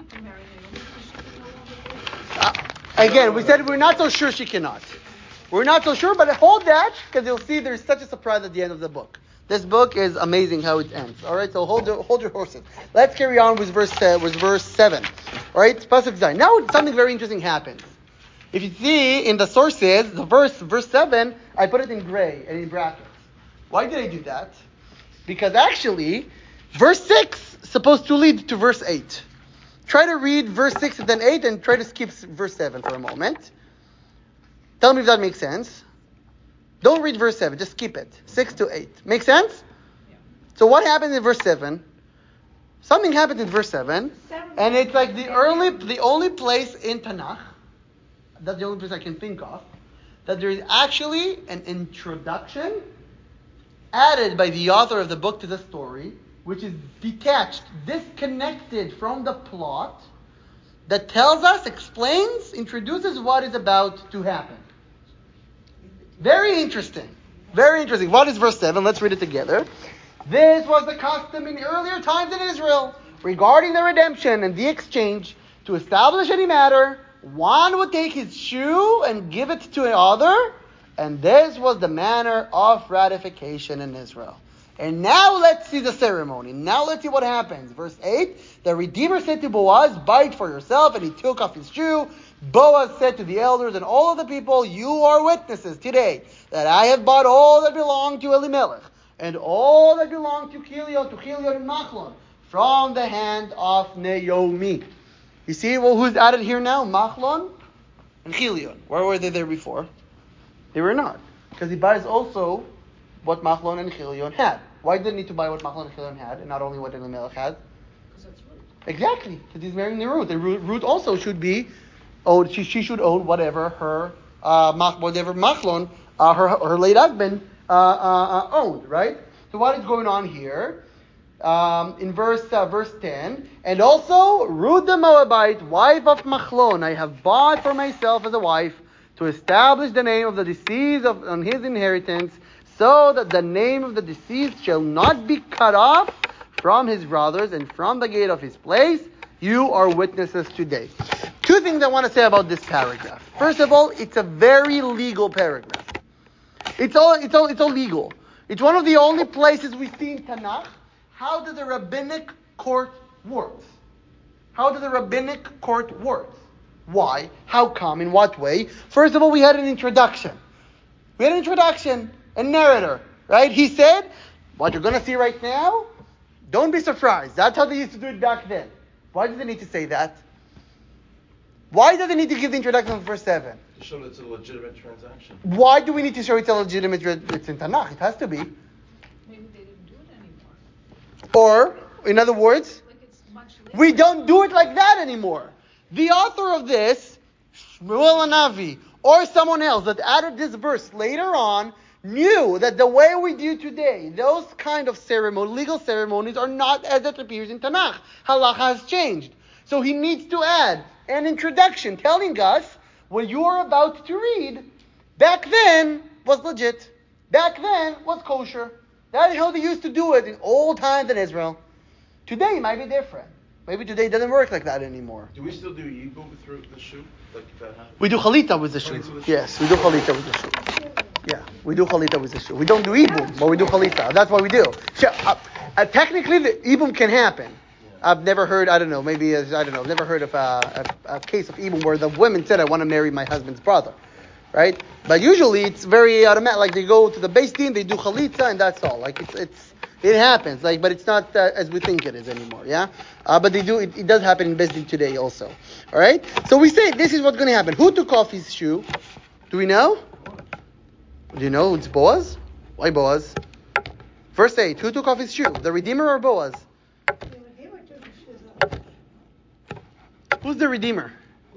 Again, we said we're not so sure she cannot. We're not so sure, but hold that, because you'll see there's such a surprise at the end of the book. This book is amazing how it ends. All right, so hold your horses. Let's carry on with verse 7. All right, Pasuk Zayin. Now something very interesting happens. If you see in the sources, the verse 7, I put it in gray and in brackets. Why did I do that? Because actually, verse 6 is supposed to lead to verse 8. Try to read verse 6 and then 8 and try to skip verse 7 for a moment. Tell me if that makes sense. Don't read verse 7. Just skip it. 6 to 8. Make sense? So what happened in verse 7? Something happened in verse 7. And it's like the only place in Tanakh, that's the only place I can think of, that there is actually an introduction added by the author of the book to the story, which is detached, disconnected from the plot, that tells us, explains, introduces what is about to happen. Very interesting. Very interesting. What is verse 7? Let's read it together. This was the custom in earlier times in Israel regarding the redemption and the exchange. To establish any matter, one would take his shoe and give it to another, and this was the manner of ratification in Israel. And now let's see the ceremony. Now let's see what happens. Verse 8, the Redeemer said to Boaz, buy it for yourself, and he took off his shoe. Boaz said to the elders and all of the people, you are witnesses today that I have bought all that belonged to Elimelech, and all that belonged to Chilion and Machlon, from the hand of Naomi. You see who's added here now? Machlon and Chilion. Where were they there before? They were not. Because he buys also what Machlon and Chilion had. Why did he need to buy what Machlon and Chilion had, and not only what Elimelech had? Because that's Ruth. Exactly, because he's marrying the Ruth. And Ruth also should be owed. She should own whatever her Machlon, her late husband, owned. Right. So what is going on here? In verse 10, and also Ruth the Moabite, wife of Machlon, I have bought for myself as a wife, to establish the name of the deceased on his inheritance, so that the name of the deceased shall not be cut off from his brothers and from the gate of his place. You are witnesses today. Two things I want to say about this paragraph. First of all, it's a very legal paragraph. It's all legal. It's one of the only places we see in Tanakh how does the rabbinic court works. How does the rabbinic court works? Why? How come? In what way? First of all, we had an introduction. A narrator, right? He said, what you're going to see right now, don't be surprised. That's how they used to do it back then. Why do they need to say that? Why does they need to give the introduction of verse 7? To show that it's a legitimate transaction. Why do we need to show it's a legitimate? It's in Tanakh. It has to be. Maybe they didn't do it anymore. Or, in other words, Like it's much later. we don't do it like that anymore. The author of this, Shmuel Hanavi, or someone else that added this verse later on, knew that the way we do today, those kind of legal ceremonies, are not as it appears in Tanakh. Halacha has changed. So he needs to add an introduction telling us what you are about to read back then was legit. Back then was kosher. That is how they used to do it in old times in Israel. Today it might be different. Maybe today it doesn't work like that anymore. Do we still do yibum through the shoe? Like that happens? We do chalita with the shoe. Yes, we do chalita with the shoe. Yeah, we do chalita with the shoe. We don't do ibum, but we do chalita. That's what we do. Technically, the ibum can happen. I've never heard, I've never heard of a case of ibum where the woman said, I want to marry my husband's brother. Right? But usually it's very automatic. Like they go to the Beis Din, they do chalitza, and that's all. Like it happens. Like, but it's not as we think it is anymore. Yeah. But they do. It does happen in Beis Din today also. All right. So we say this is what's going to happen. Who took off his shoe? Do we know? Do you know it's Boaz? Why Boaz? Verse 8. Who took off his shoe? The Redeemer or Boaz? The Redeemer took his shoes off. Who's the Redeemer?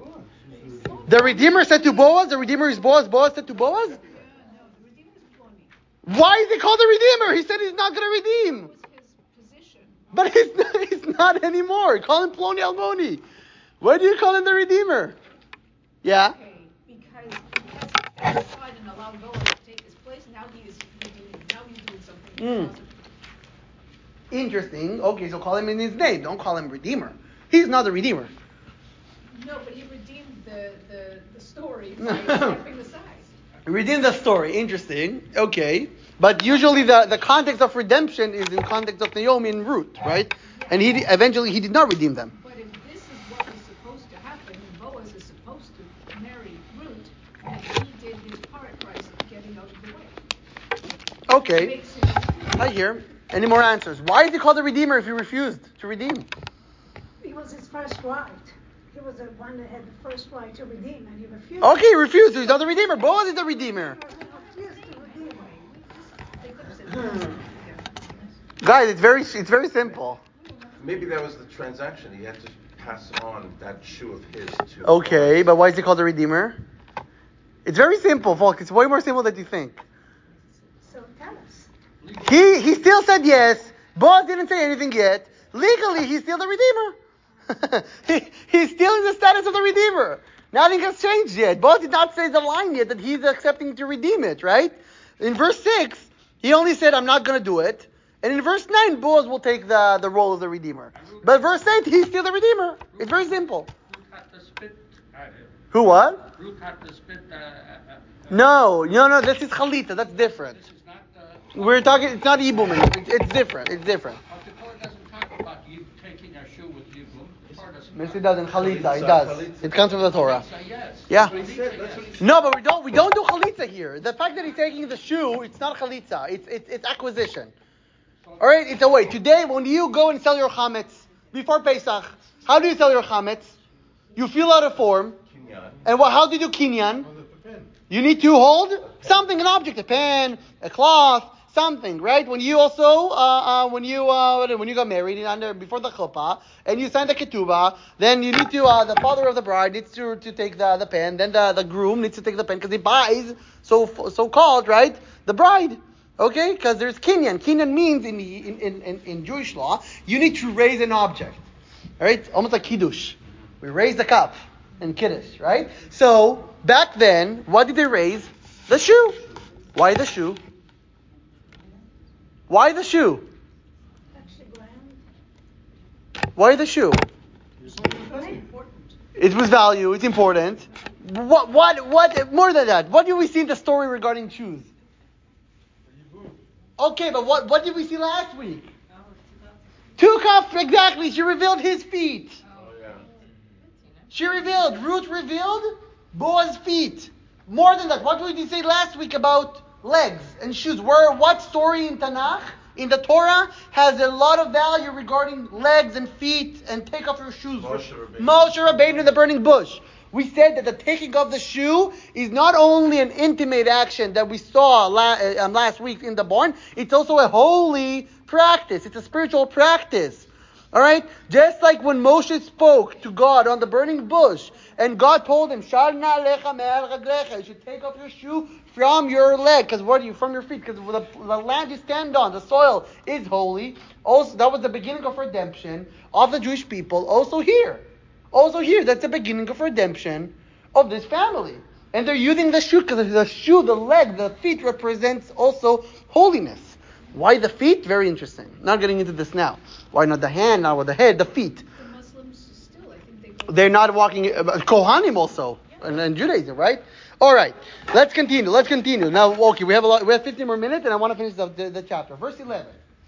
The Redeemer said to Boaz. The Redeemer is Boaz. Boaz said to Boaz. Yeah, no, the Redeemer is Ploni. Why is he called the Redeemer? He said he's not going to redeem. That was his position. But he's not anymore. Call him Ploni Almoni. Why do you call him the Redeemer? Yeah. Okay, because he has aside and allowed Boaz to take his place. Now he is redeeming. Now he's doing something positive. Interesting. Okay, so call him in his name. Don't call him Redeemer. He's not the Redeemer. No, but he redeemed the story by stepping aside. Redeem the story. Interesting. Okay. But usually the context of redemption is in context of Naomi and Ruth, right? And he did not redeem them. But if this is what is supposed to happen, and Boaz is supposed to marry Ruth, then he did his part by getting out of the way. Okay. Makes it I hear. Any more answers? Why is he called the Redeemer if he refused to redeem? It was his first right. He was the one that had the first right to redeem, and he refused. Okay, he refused. So he's not the Redeemer. Boaz is the Redeemer. He refused to redeem. Guys, it's very simple. Maybe that was the transaction. He had to pass on that shoe of his to. Okay, but why is he called a redeemer? It's very simple, folks. It's way more simple than you think. So tell us. He still said yes. Boaz didn't say anything yet. Legally, he's still the redeemer. He's still in the status of the redeemer. Nothing has changed yet. Boaz did not say the line yet that he's accepting to redeem it, right? In verse 6, he only said, I'm not going to do it. And in verse 9, Boaz will take the role of the redeemer. But verse 8, he's still the redeemer. It's very simple. Ruth had to spit at him. Who what? Ruth had to spit No, this is chalitza. That's different. This is not. We're talking, it's not Yibum. It's different. But the Torah doesn't talk about you taking a shoe with Yibum. The Torah doesn't. Yes, it does in chalitza. It does. It comes from the Torah. Yes. Yeah. That's what he said. That's what he said. No, but we don't do chalitza here. The fact that he's taking the shoe, it's not chalitza. It's acquisition. All right. It's a way. Today, when you go and sell your chametz before Pesach, how do you sell your chametz? You fill out a form. Kinyan. And how do you do kinyan? On the pen. You need to hold something, an object, a pen, a cloth, something, right? When you also, when you got married before the chuppah, and you sign the ketubah, then you need to, the father of the bride needs to take the pen, then the groom needs to take the pen because he buys, so called, right? The bride. Okay? Because there's kinyan. Kinyan means in Jewish law, you need to raise an object. All right? Almost like kiddush. We raise the cup in kiddush, right? So, back then, what did they raise? The shoe. Why the shoe? Why the shoe? Why the shoe? It was value. It's important. What? More than that. What did we see in the story regarding shoes? Okay, but what did we see last week? Took off, exactly. She revealed his feet. Ruth revealed Boaz's feet. More than that, what did we say last week about legs and shoes? What story in Tanakh, in the Torah, has a lot of value regarding legs and feet and take off your shoes? Moshe Rabbeinu in the burning bush. We said that the taking of the shoe is not only an intimate action that we saw last week in the barn, it's also a holy practice. It's a spiritual practice. All right? Just like when Moshe spoke to God on the burning bush, and God told him, "Shalna alecha me'al raglecha," you should take off your shoe from your leg, because from your feet, because the land you stand on, the soil is holy. Also, that was the beginning of redemption of the Jewish people. Also here, that's the beginning of redemption of this family. And they're using the shoe because the shoe, the leg, the feet represents also holiness. Why the feet? Very interesting. Not getting into this now. Why not the hand, not with the head, the feet? The Muslims still, I think They're not walking, Kohanim also, and Judaism, right? All right, let's continue. Now, okay, we have 15 more minutes, and I want to finish the chapter. Verse 11.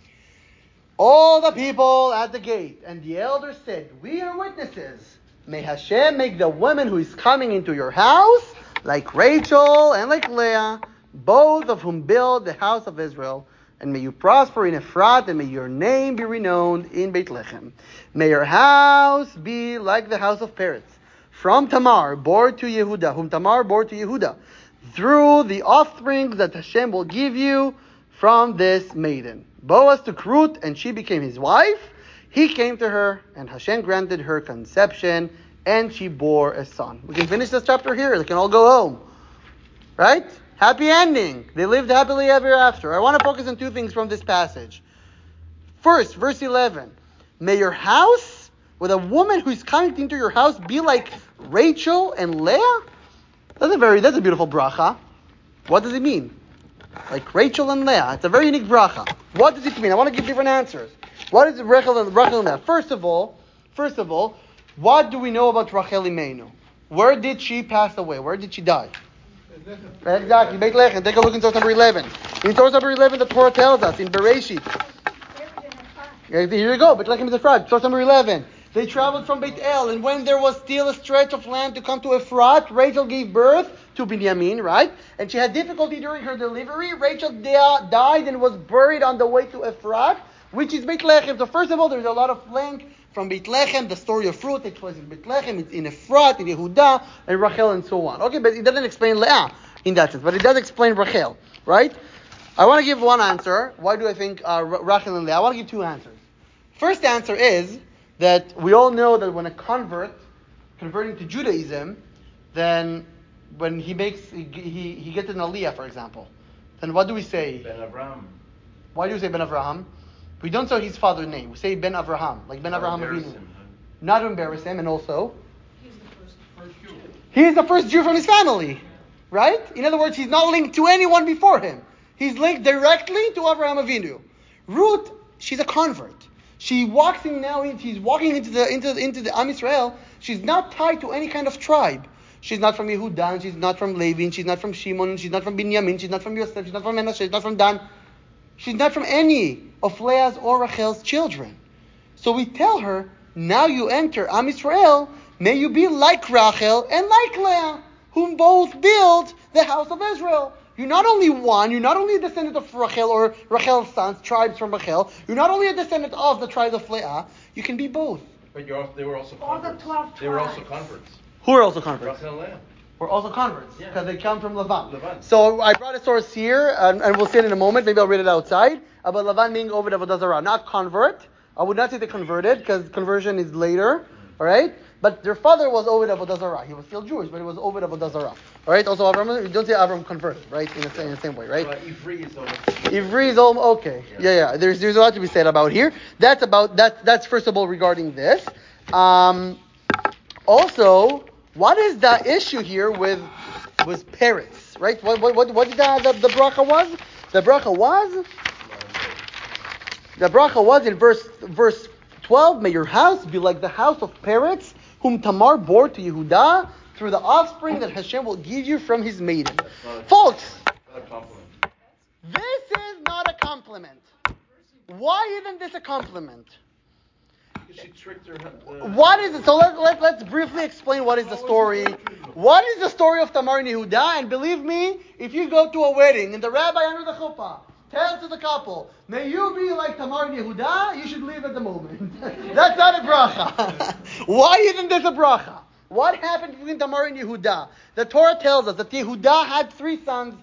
All the people at the gate and the elders said, "We are witnesses. May Hashem make the woman who is coming into your house like Rachel and like Leah, both of whom build the house of Israel. And may you prosper in Ephrat, and may your name be renowned in Beit Lechem. May your house be like the house of Peretz, from Tamar, born to Yehuda, whom Tamar bore to Yehuda, through the offspring that Hashem will give you from this maiden." Boaz took Ruth, and she became his wife. He came to her, and Hashem granted her conception, and she bore a son. We can finish this chapter here. They can all go home. Right? Happy ending. They lived happily ever after. I want to focus on two things from this passage. First, verse 11. May your house, with a woman who's coming into your house, be like Rachel and Leah? That's a beautiful bracha. What does it mean? Like Rachel and Leah. It's a very unique bracha. What does it mean? I want to give different answers. What is Rachel and Leah? First of all, what do we know about Rachel Imeinu? Where did she pass away? Where did she die? Exactly, Beit Lechem. Take a look in source number 11. In source number 11, the Torah tells us, in Bereshit. Here you go, Beit Lechem is Ephrat. Source number 11. They traveled from Beit El, and when there was still a stretch of land to come to Ephrat, Rachel gave birth to Binyamin, right? And she had difficulty during her delivery. Rachel died and was buried on the way to Ephrat, which is Beit Lechem. So first of all, there's a lot of link from Beit Lechem. The story of Ruth takes place in Beit Lechem, it's in Ephrat, in Yehuda, and Rachel, and so on. Okay, but it doesn't explain Leah in that sense, but it does explain Rachel, right? I want to give one answer. Why do I think Rachel and Leah? I want to give two answers. First answer is that we all know that when a converting to Judaism, then when he gets an Aliyah, for example, then what do we say? Ben Avraham. Why do we say Ben Avraham? We don't say his father's name. We say Ben Avraham, like Ben Avraham Avinu. Not to embarrass him, and also He's the first Jew. he is the first Jew from his family, right? In other words, he's not linked to anyone before him. He's linked directly to Avraham Avinu. Ruth, she's a convert. She's walking into the Am Yisrael. She's not tied to any kind of tribe. She's not from Yehuda, she's not from Levi, she's not from Shimon, she's not from Binyamin, she's not from Yosef, she's not from Menashe, she's not from Dan. She's not from any of Leah's or Rachel's children. So we tell her, now you enter Am Yisrael, may you be like Rachel and like Leah, whom both build the house of Israel. You're not only one, you're not only a descendant of Rachel or Rachel's sons, tribes from Rachel, you're not only a descendant of the tribe of Leah, you can be both. But they were also All the converts. 12 They were also tribes. converts. Who are also converts? Rachel and Leah. We're also converts, because they come from Lavan. Lavan. So I brought a source here, and we'll see it in a moment, maybe I'll read it outside, about Lavan being Oved Avodah Zarah, not convert. I would not say they converted, because conversion is later, alright? But their father was Oved Avodah Zarah. He was still Jewish, but he was Oved Avodah Zarah. Alright, also Avram, you don't say Avram converted, right? In the same way, right? Ivri is almost... Ivri is all okay. Yeah. There's a lot to be said about here. That's first of all regarding this. Also, what is the issue here with parrots, right? What the bracha was? The bracha was in verse 12. May your house be like the house of parrots, whom Tamar bore to Yehudah through the offspring that Hashem will give you from his maiden. Folks, this is not a compliment. Why isn't this a compliment? She tricked her. What is it? So let's briefly explain what is the story. What is the story of Tamar and Yehudah? And believe me, if you go to a wedding and the rabbi under the chuppah tells to the couple, may you be like Tamar and Yehudah, you should leave at the moment. That's not a bracha. Why isn't this a bracha? What happened between Tamar and Yehudah? The Torah tells us that Yehudah had three sons,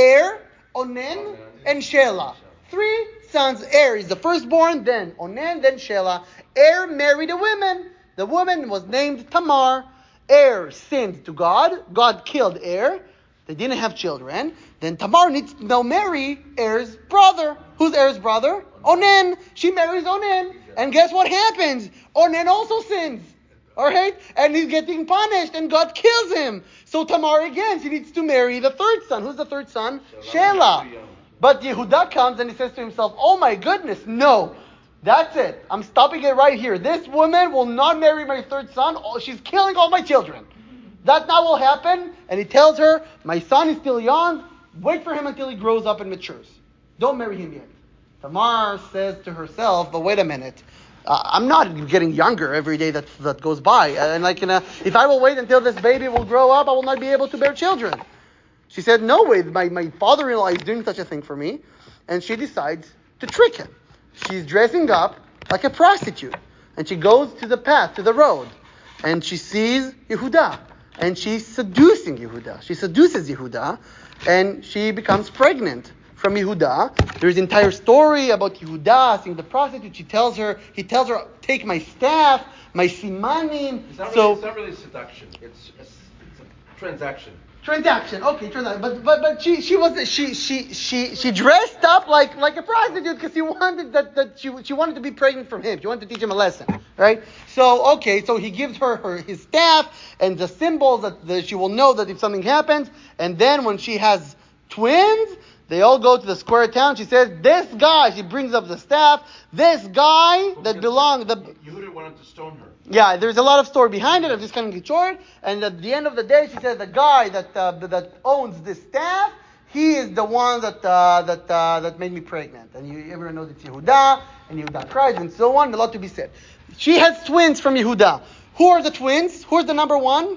Onen, and Shelah. Three sons. Is the firstborn, then Onen, then Shelah. Married a woman. The woman was named Tamar. Sinned to God. God killed They didn't have children. Then Tamar needs to now marry Er's brother. Who's Er's brother? Onen. She marries Onen. And guess what happens? Onen also sins. Alright? And he's getting punished and God kills him. So Tamar again, she needs to marry the third son. Who's the third son? Shelah. But Yehudah comes and he says to himself, oh my goodness, no. That's it. I'm stopping it right here. This woman will not marry my third son. She's killing all my children. That now will happen. And he tells her, my son is still young. Wait for him until he grows up and matures. Don't marry him yet. Tamar says to herself, but wait a minute. I'm not getting younger every day that goes by. And if I will wait until this baby will grow up, I will not be able to bear children. She said, no way, my father-in-law is doing such a thing for me. And she decides to trick him. She's dressing up like a prostitute. And she goes to the road. And she sees Yehudah. And she's seducing Yehudah. She seduces Yehudah. And she becomes pregnant from Yehudah. There's an entire story about Yehudah seeing the prostitute. He tells her, take my staff, my simanim. It's not really seduction. It's a transaction. Okay, transaction. But she dressed up like a prostitute because she wanted she wanted to be pregnant from him. She wanted to teach him a lesson, right? So he gives her his staff and the symbols that she will know that if something happens. And then when she has twins, they all go to the square town. She says, this guy, she brings up the staff, this guy that belonged... Yehudah wanted to stone her. Yeah, there's a lot of story behind it. I'm just cutting it short. And at the end of the day, she says, the guy that owns this staff, he is the one that made me pregnant. And everyone knows it's Yehudah, and Yehudah cries, and so on. A lot to be said. She has twins from Yehudah. Who are the twins? Who's the number one?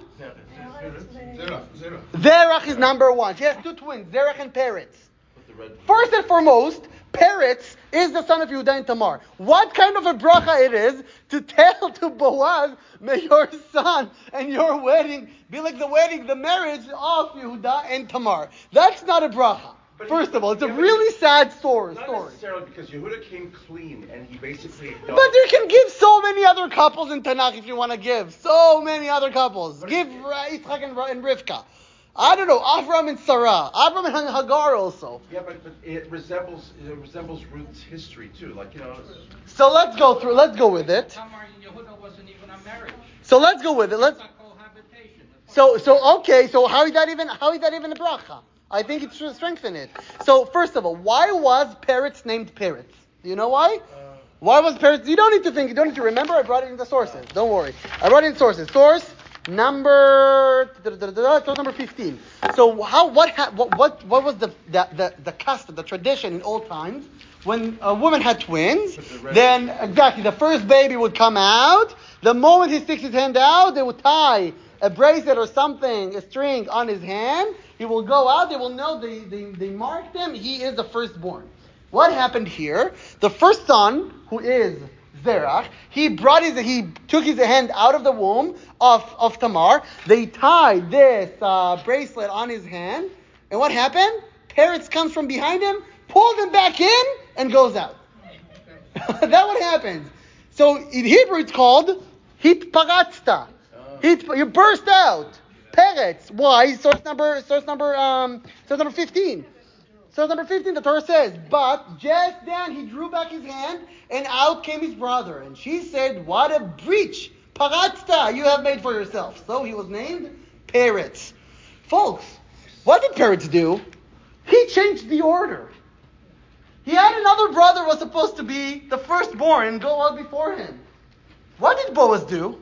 Zerach is number one. She has two twins, Zerach and Peretz. First and foremost, Peretz is the son of Yehudah and Tamar. What kind of a bracha it is to tell to Boaz, may your son and your wedding be like the marriage of Yehudah and Tamar. That's not a bracha. First of all, it's a but really sad story. Not necessarily because Yehuda came clean and he basically. But you can give so many other couples in Tanakh if you want to give. So many other couples. Give Yitzchak and Rivka. I don't know, Avram and Sarah. Avram and Hagar also. Yeah, but it resembles Ruth's history too. Like, So let's go with it. Tamar and Yehuda wasn't even a marriage. So let's go with it. It's a cohabitation. So how is that even a bracha? I think it should strengthen it. So first of all, why was Peretz named Peretz? Do you know why? Why was Peretz? You don't need to think. You don't need to remember. I brought it in the sources. Don't worry. I brought it in sources. Source number 15. So what was the custom, the tradition in old times when a woman had twins? Then exactly the first baby would come out. The moment he sticks his hand out, they would tie a bracelet or something, a string on his hand. He will go out. They will know they marked him. He is the firstborn. What happened here? The first son, who is Zerach, he took his hand out of the womb of Tamar. They tied this bracelet on his hand, and what happened? Peretz comes from behind him, pulls him back in, and goes out. That's what happens. So in Hebrew it's called hitparatzta. You burst out. Peretz. Why? Source number 15. So number 15, the Torah says, but just then he drew back his hand, and out came his brother. And she said, what a breach, paratzta, you have made for yourself. So he was named Peretz. Folks, what did Peretz do? He changed the order. He had another brother who was supposed to be the firstborn and go out before him. What did Boaz do?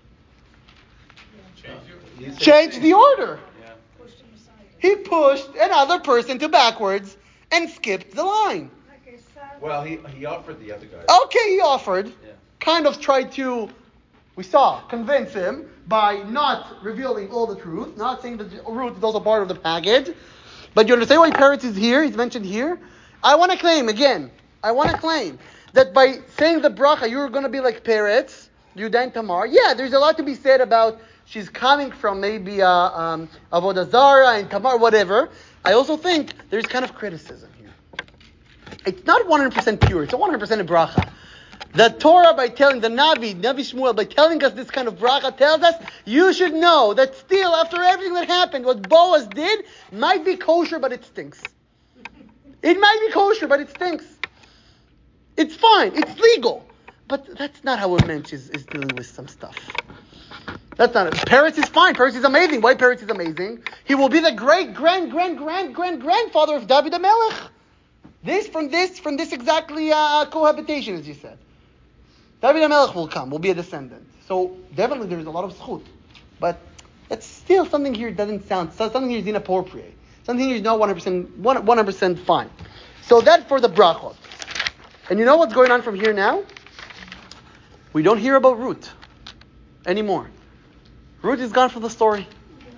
Change the order. He pushed another person to backwards and skipped the line. Well, he offered the other guy. Okay, he offered. Yeah. Kind of tried to, convince him by not revealing all the truth, not saying that Ruth is also part of the package. But you understand why Peretz is here? He's mentioned here. I want to claim that by saying the bracha, you're going to be like Peretz, Yehuda and Tamar. Yeah, there's a lot to be said about she's coming from maybe Avodah Zarah and Tamar, whatever. I also think there's kind of criticism here. It's not 100% pure. It's a 100% a bracha. The Torah, by telling the Navi Shmuel, by telling us this kind of bracha, tells us you should know that still, after everything that happened, what Boaz did might be kosher, but it stinks. It might be kosher, but it stinks. It's fine. It's legal. But that's not how a mensch is dealing with some stuff. That's not it. Peretz is fine. Peretz is amazing. Why Peretz is amazing? He will be the great grandfather of David HaMelech. From this exactly cohabitation, as you said. David HaMelech will be a descendant. So definitely there's a lot of zchut. But that's still something here something here is inappropriate. Something here is not 100% fine. So that for the brachot. And you know what's going on from here now? We don't hear about Ruth anymore. Ruth is gone from the story.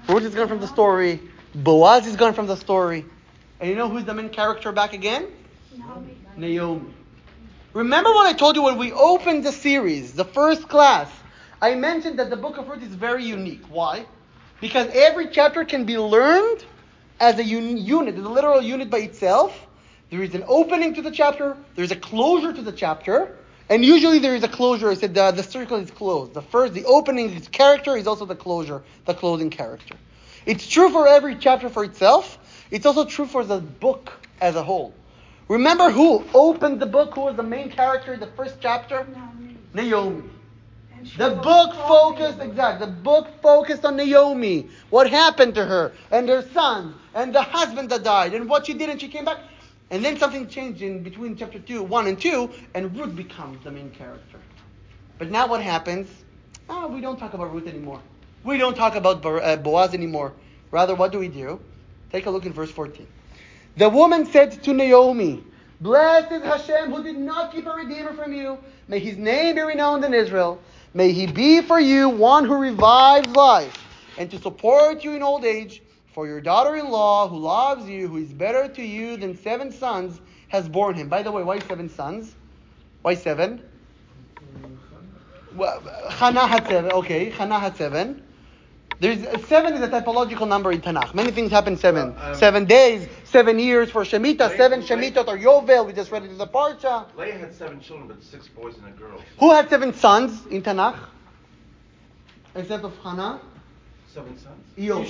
Boaz is gone from the story. And you know who's the main character back again? Naomi. Remember what I told you when we opened the series, the first class? I mentioned that the book of Ruth is very unique. Why? Because every chapter can be learned as a unit, as a literal unit by itself. There is an opening to the chapter. There is a closure to the chapter. And usually there is a closure. I said the circle is closed. The opening is character is also the closing character. It's true for every chapter for itself. It's also true for the book as a whole. Remember who opened the book? Who was the main character in the first chapter? Naomi. The book focused on Naomi. What happened to her and her son and the husband that died and what she did and she came back. And then something changed in between chapter 1 and 2, and Ruth becomes the main character. But now what happens? We don't talk about Ruth anymore. We don't talk about Boaz anymore. Rather, what do? Take a look in verse 14. The woman said to Naomi, "Blessed is Hashem who did not keep a redeemer from you. May his name be renowned in Israel. May he be for you one who revives life, and to support you in old age. For your daughter-in-law, who loves you, who is better to you than 7 sons, has borne him." By the way, why 7 sons? Why 7? Hannah had 7. Okay, Hannah had 7. Seven is a typological number in Tanakh. Many things happen 7. 7 days, 7 years for Shemitah, 7 Shemitot or Yovel. We just read it in the Parsha. Leah had 7 children, but 6 boys and a girl. Who had 7 sons in Tanakh? Except of Hannah? 7 sons?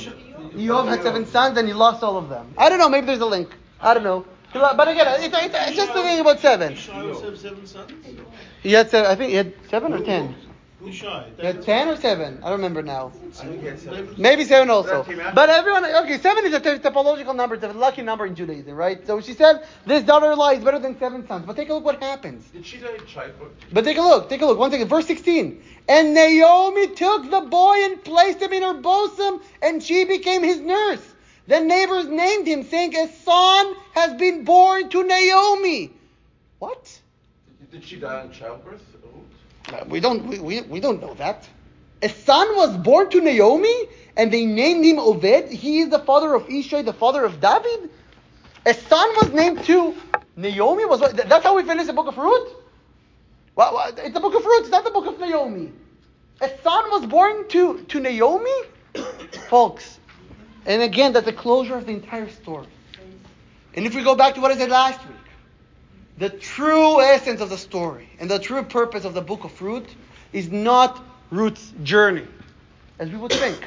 Eov had 7 sons and he lost all of them. I don't know, maybe there's a link. I don't know. But again, it's just the thing about 7. Yishai have 7 sons? He had 7, I think he had 7 or 10. Yishai. He had 10 or 7? I don't remember now. I think he had 7. Maybe 7 also. That came after. But everyone, okay, 7 is a typological number. It's a lucky number in Judaism, right? So she said, this daughter-in-law is better than 7 sons. But take a look what happens. Did she die in childbirth? But take a look. 1 second. Verse 16. And Naomi took the boy and placed him in her bosom, and she became his nurse. The neighbors named him, saying, a son has been born to Naomi. What? Did she die in childbirth? We don't know that. A son was born to Naomi, and they named him Oved. He is the father of Ishai, the father of David. A son was named to Naomi. That's how we finish the book of Ruth? Well, it's the book of Ruth. It's not the book of Naomi. A son was born to Naomi, folks. And again, that's the closure of the entire story. And if we go back to what I said last week, the true essence of the story and the true purpose of the book of Ruth is not Ruth's journey, as we would think.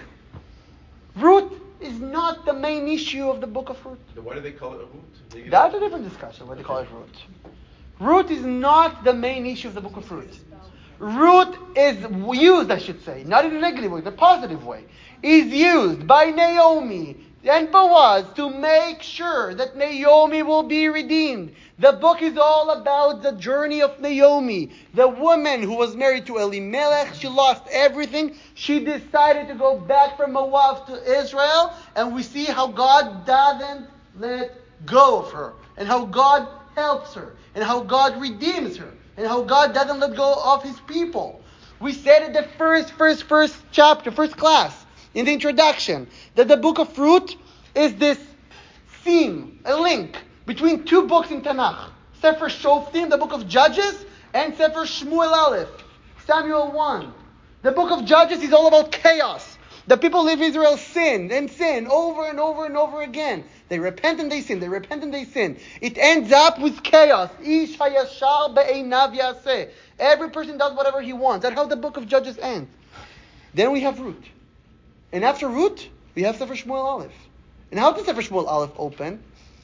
Ruth is not the main issue of the book of Ruth. Why do they call it a Ruth? That's a different discussion, why they call it Ruth. Ruth is not the main issue of the book of Ruth. Ruth is used, I should say, not in a negative way, in a positive way, is used by Naomi and Boaz to make sure that Naomi will be redeemed. The book is all about the journey of Naomi, the woman who was married to Elimelech. She lost everything. She decided to go back from Moab to Israel, and we see how God doesn't let go of her, and how God helps her, and how God redeems her, and how God doesn't let go of His people. We said in the first chapter, first class, in the introduction, that the book of Ruth is this theme, a link between 2 books in Tanakh. Sefer Shoftim, the book of Judges, and Sefer Shmuel Aleph, Samuel 1. The book of Judges is all about chaos. The people of Israel sin over and over and over again. They repent and they sin. They repent and they sin. It ends up with chaos. Ish hayashar be'einav yaseh. Every person does whatever he wants. That's how the book of Judges ends. Then we have Ruth. And after Ruth, we have Sefer Shmuel Aleph. And how does Sefer Shmuel Aleph open?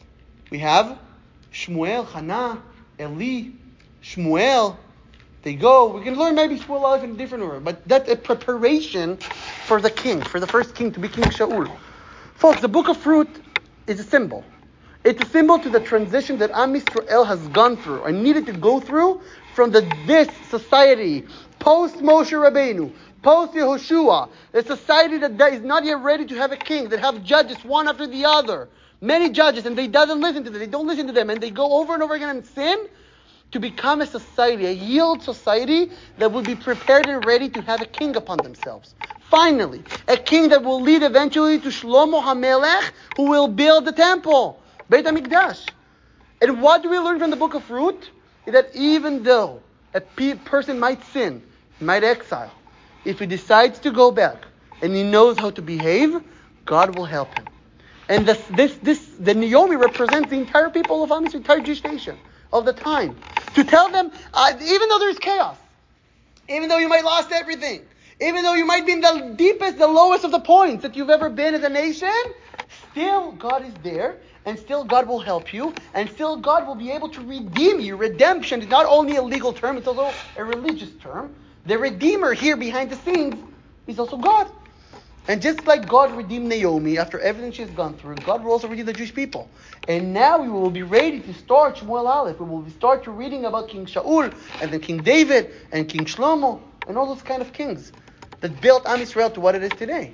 We have Shmuel, Hannah, Eli, Shmuel. They go. We can learn maybe Shmuel Aleph in a different order. But that's a preparation for the king, for the first king to be King Shaul. Folks, the book of Ruth is a symbol. It's a symbol to the transition that Am Yisrael has gone through and needed to go through from this society, post-Moshe Rabbeinu, post-Yehoshua, a society that is not yet ready to have a king, that have judges one after the other. Many judges, and they don't listen to them. They don't listen to them, and they go over and over again and sin, to become a society, a yield society that will be prepared and ready to have a king upon themselves. Finally, a king that will lead eventually to Shlomo HaMelech, who will build the temple, Beit HaMikdash. And what do we learn from the book of Ruth? Is that even though a person might sin, might exile, if he decides to go back and he knows how to behave, God will help him. And the Naomi represents the entire people of Am Yisrael, the entire Jewish nation of the time. To tell them, even though there's chaos, even though you might lost everything, even though you might be in the deepest, the lowest of the points that you've ever been as a nation, still God is there, and still God will help you, and still God will be able to redeem you. Redemption is not only a legal term, it's also a religious term. The Redeemer here behind the scenes is also God. And just like God redeemed Naomi after everything she's gone through, God will also redeem the Jewish people. And now we will be ready to start Shmuel Aleph. We will start reading about King Shaul, and then King David, and King Shlomo, and all those kind of kings that built Am Yisrael to what it is today.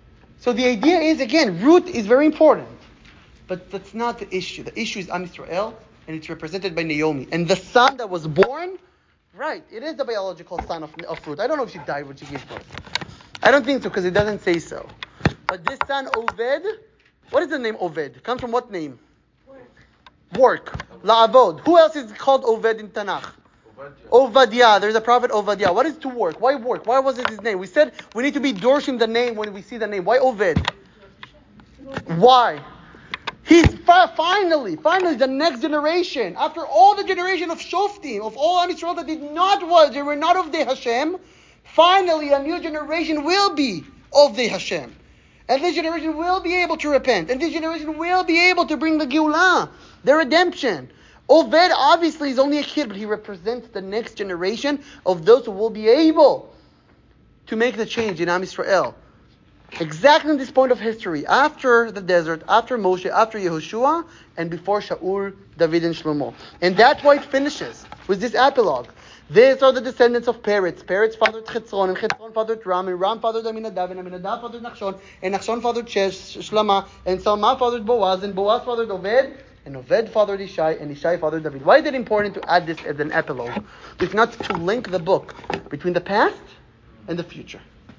So the idea is, again, Ruth is very important. But that's not the issue. The issue is Am Yisrael, and it's represented by Naomi. And the son that was born, right, it is the biological son of Ruth. I don't know if she died when she gave birth. I don't think so, because it doesn't say so. But this son, Oved, what is the name Oved? It comes from what name? Work. La'avod. Who else is called Oved in Tanakh? Ovadia. There's a prophet Ovadia. What is to work? Why work? Why was it his name? We said we need to be dorshim the name when we see the name. Why Oved? Why? He's finally the next generation. After all the generation of Shoftim, of all Am Yisrael that they were not of the Hashem, finally a new generation will be of the Hashem. And this generation will be able to repent. And this generation will be able to bring the Geulah, the redemption. Oved obviously is only a kid, but he represents the next generation of those who will be able to make the change in Am Yisrael. Exactly in this point of history, after the desert, after Moshe, after Yehoshua, and before Shaul, David, and Shlomo. And that's why it finishes with this epilogue. These are the descendants of Peretz. Peretz fathered Chetzron, and Chetzron fathered Ram, and Ram fathered Aminadab, and Aminadab fathered Nachshon, and Nachshon fathered Shlama, and Salma fathered Boaz, and Boaz fathered Oved, and Oved fathered Ishai, and Ishai fathered David. Why is it important to add this as an epilogue? If not to link the book between the past and the future.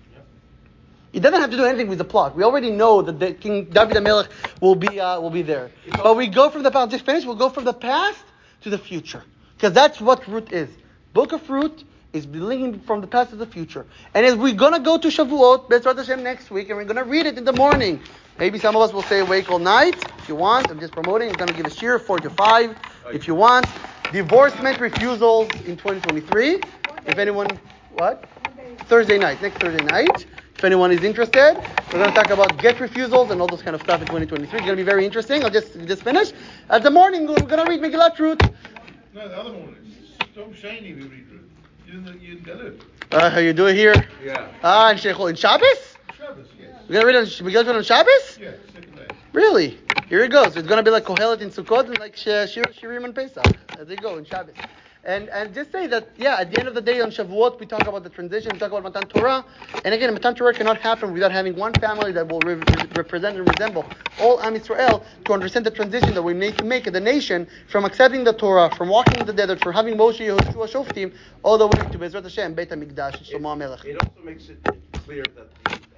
It doesn't have to do anything with the plot. We already know that the King David HaMelech will be there. But we go from the past. Just finish. We'll go from the past to the future, because that's what Ruth is. Book of Ruth is linking from the past to the future. And as we're gonna go to Shavuot, Bezrat Hashem next week, and we're gonna read it in the morning. Maybe some of us will stay awake all night if you want. I'm just promoting. I'm gonna give a shir 4 to 5 if you want. Divorcement refusals in 2023. If anyone, what? Thursday night. Next Thursday night. If anyone is interested, we're going to talk about get refusals and all those kind of stuff in 2023. It's going to be very interesting. I'll just finish. At the morning, we're going to read Megillat Ruth. No, the other morning. Stop Shani, we read Ruth. You didn't get it. How you do it here? Yeah. In Shabbos? Shabbos, yes. We're going to read Megillat Ruth on Shabbos? Yeah, second day. Really? Here it goes. It's going to be like Kohelet in Sukkot and like Shirim and Pesach. There you go, in Shabbos. And just say that, at the end of the day on Shavuot, we talk about the transition, we talk about Matan Torah. And again, Matan Torah cannot happen without having one family that will represent and resemble all Am Yisrael to understand the transition that we need to make in the nation from accepting the Torah, from walking in the desert, from having Moshe, Yehoshua, Shoftim, all the way to Bezrat Hashem, Beit HaMikdash, and Shlomo HaMelech. It also makes it clear that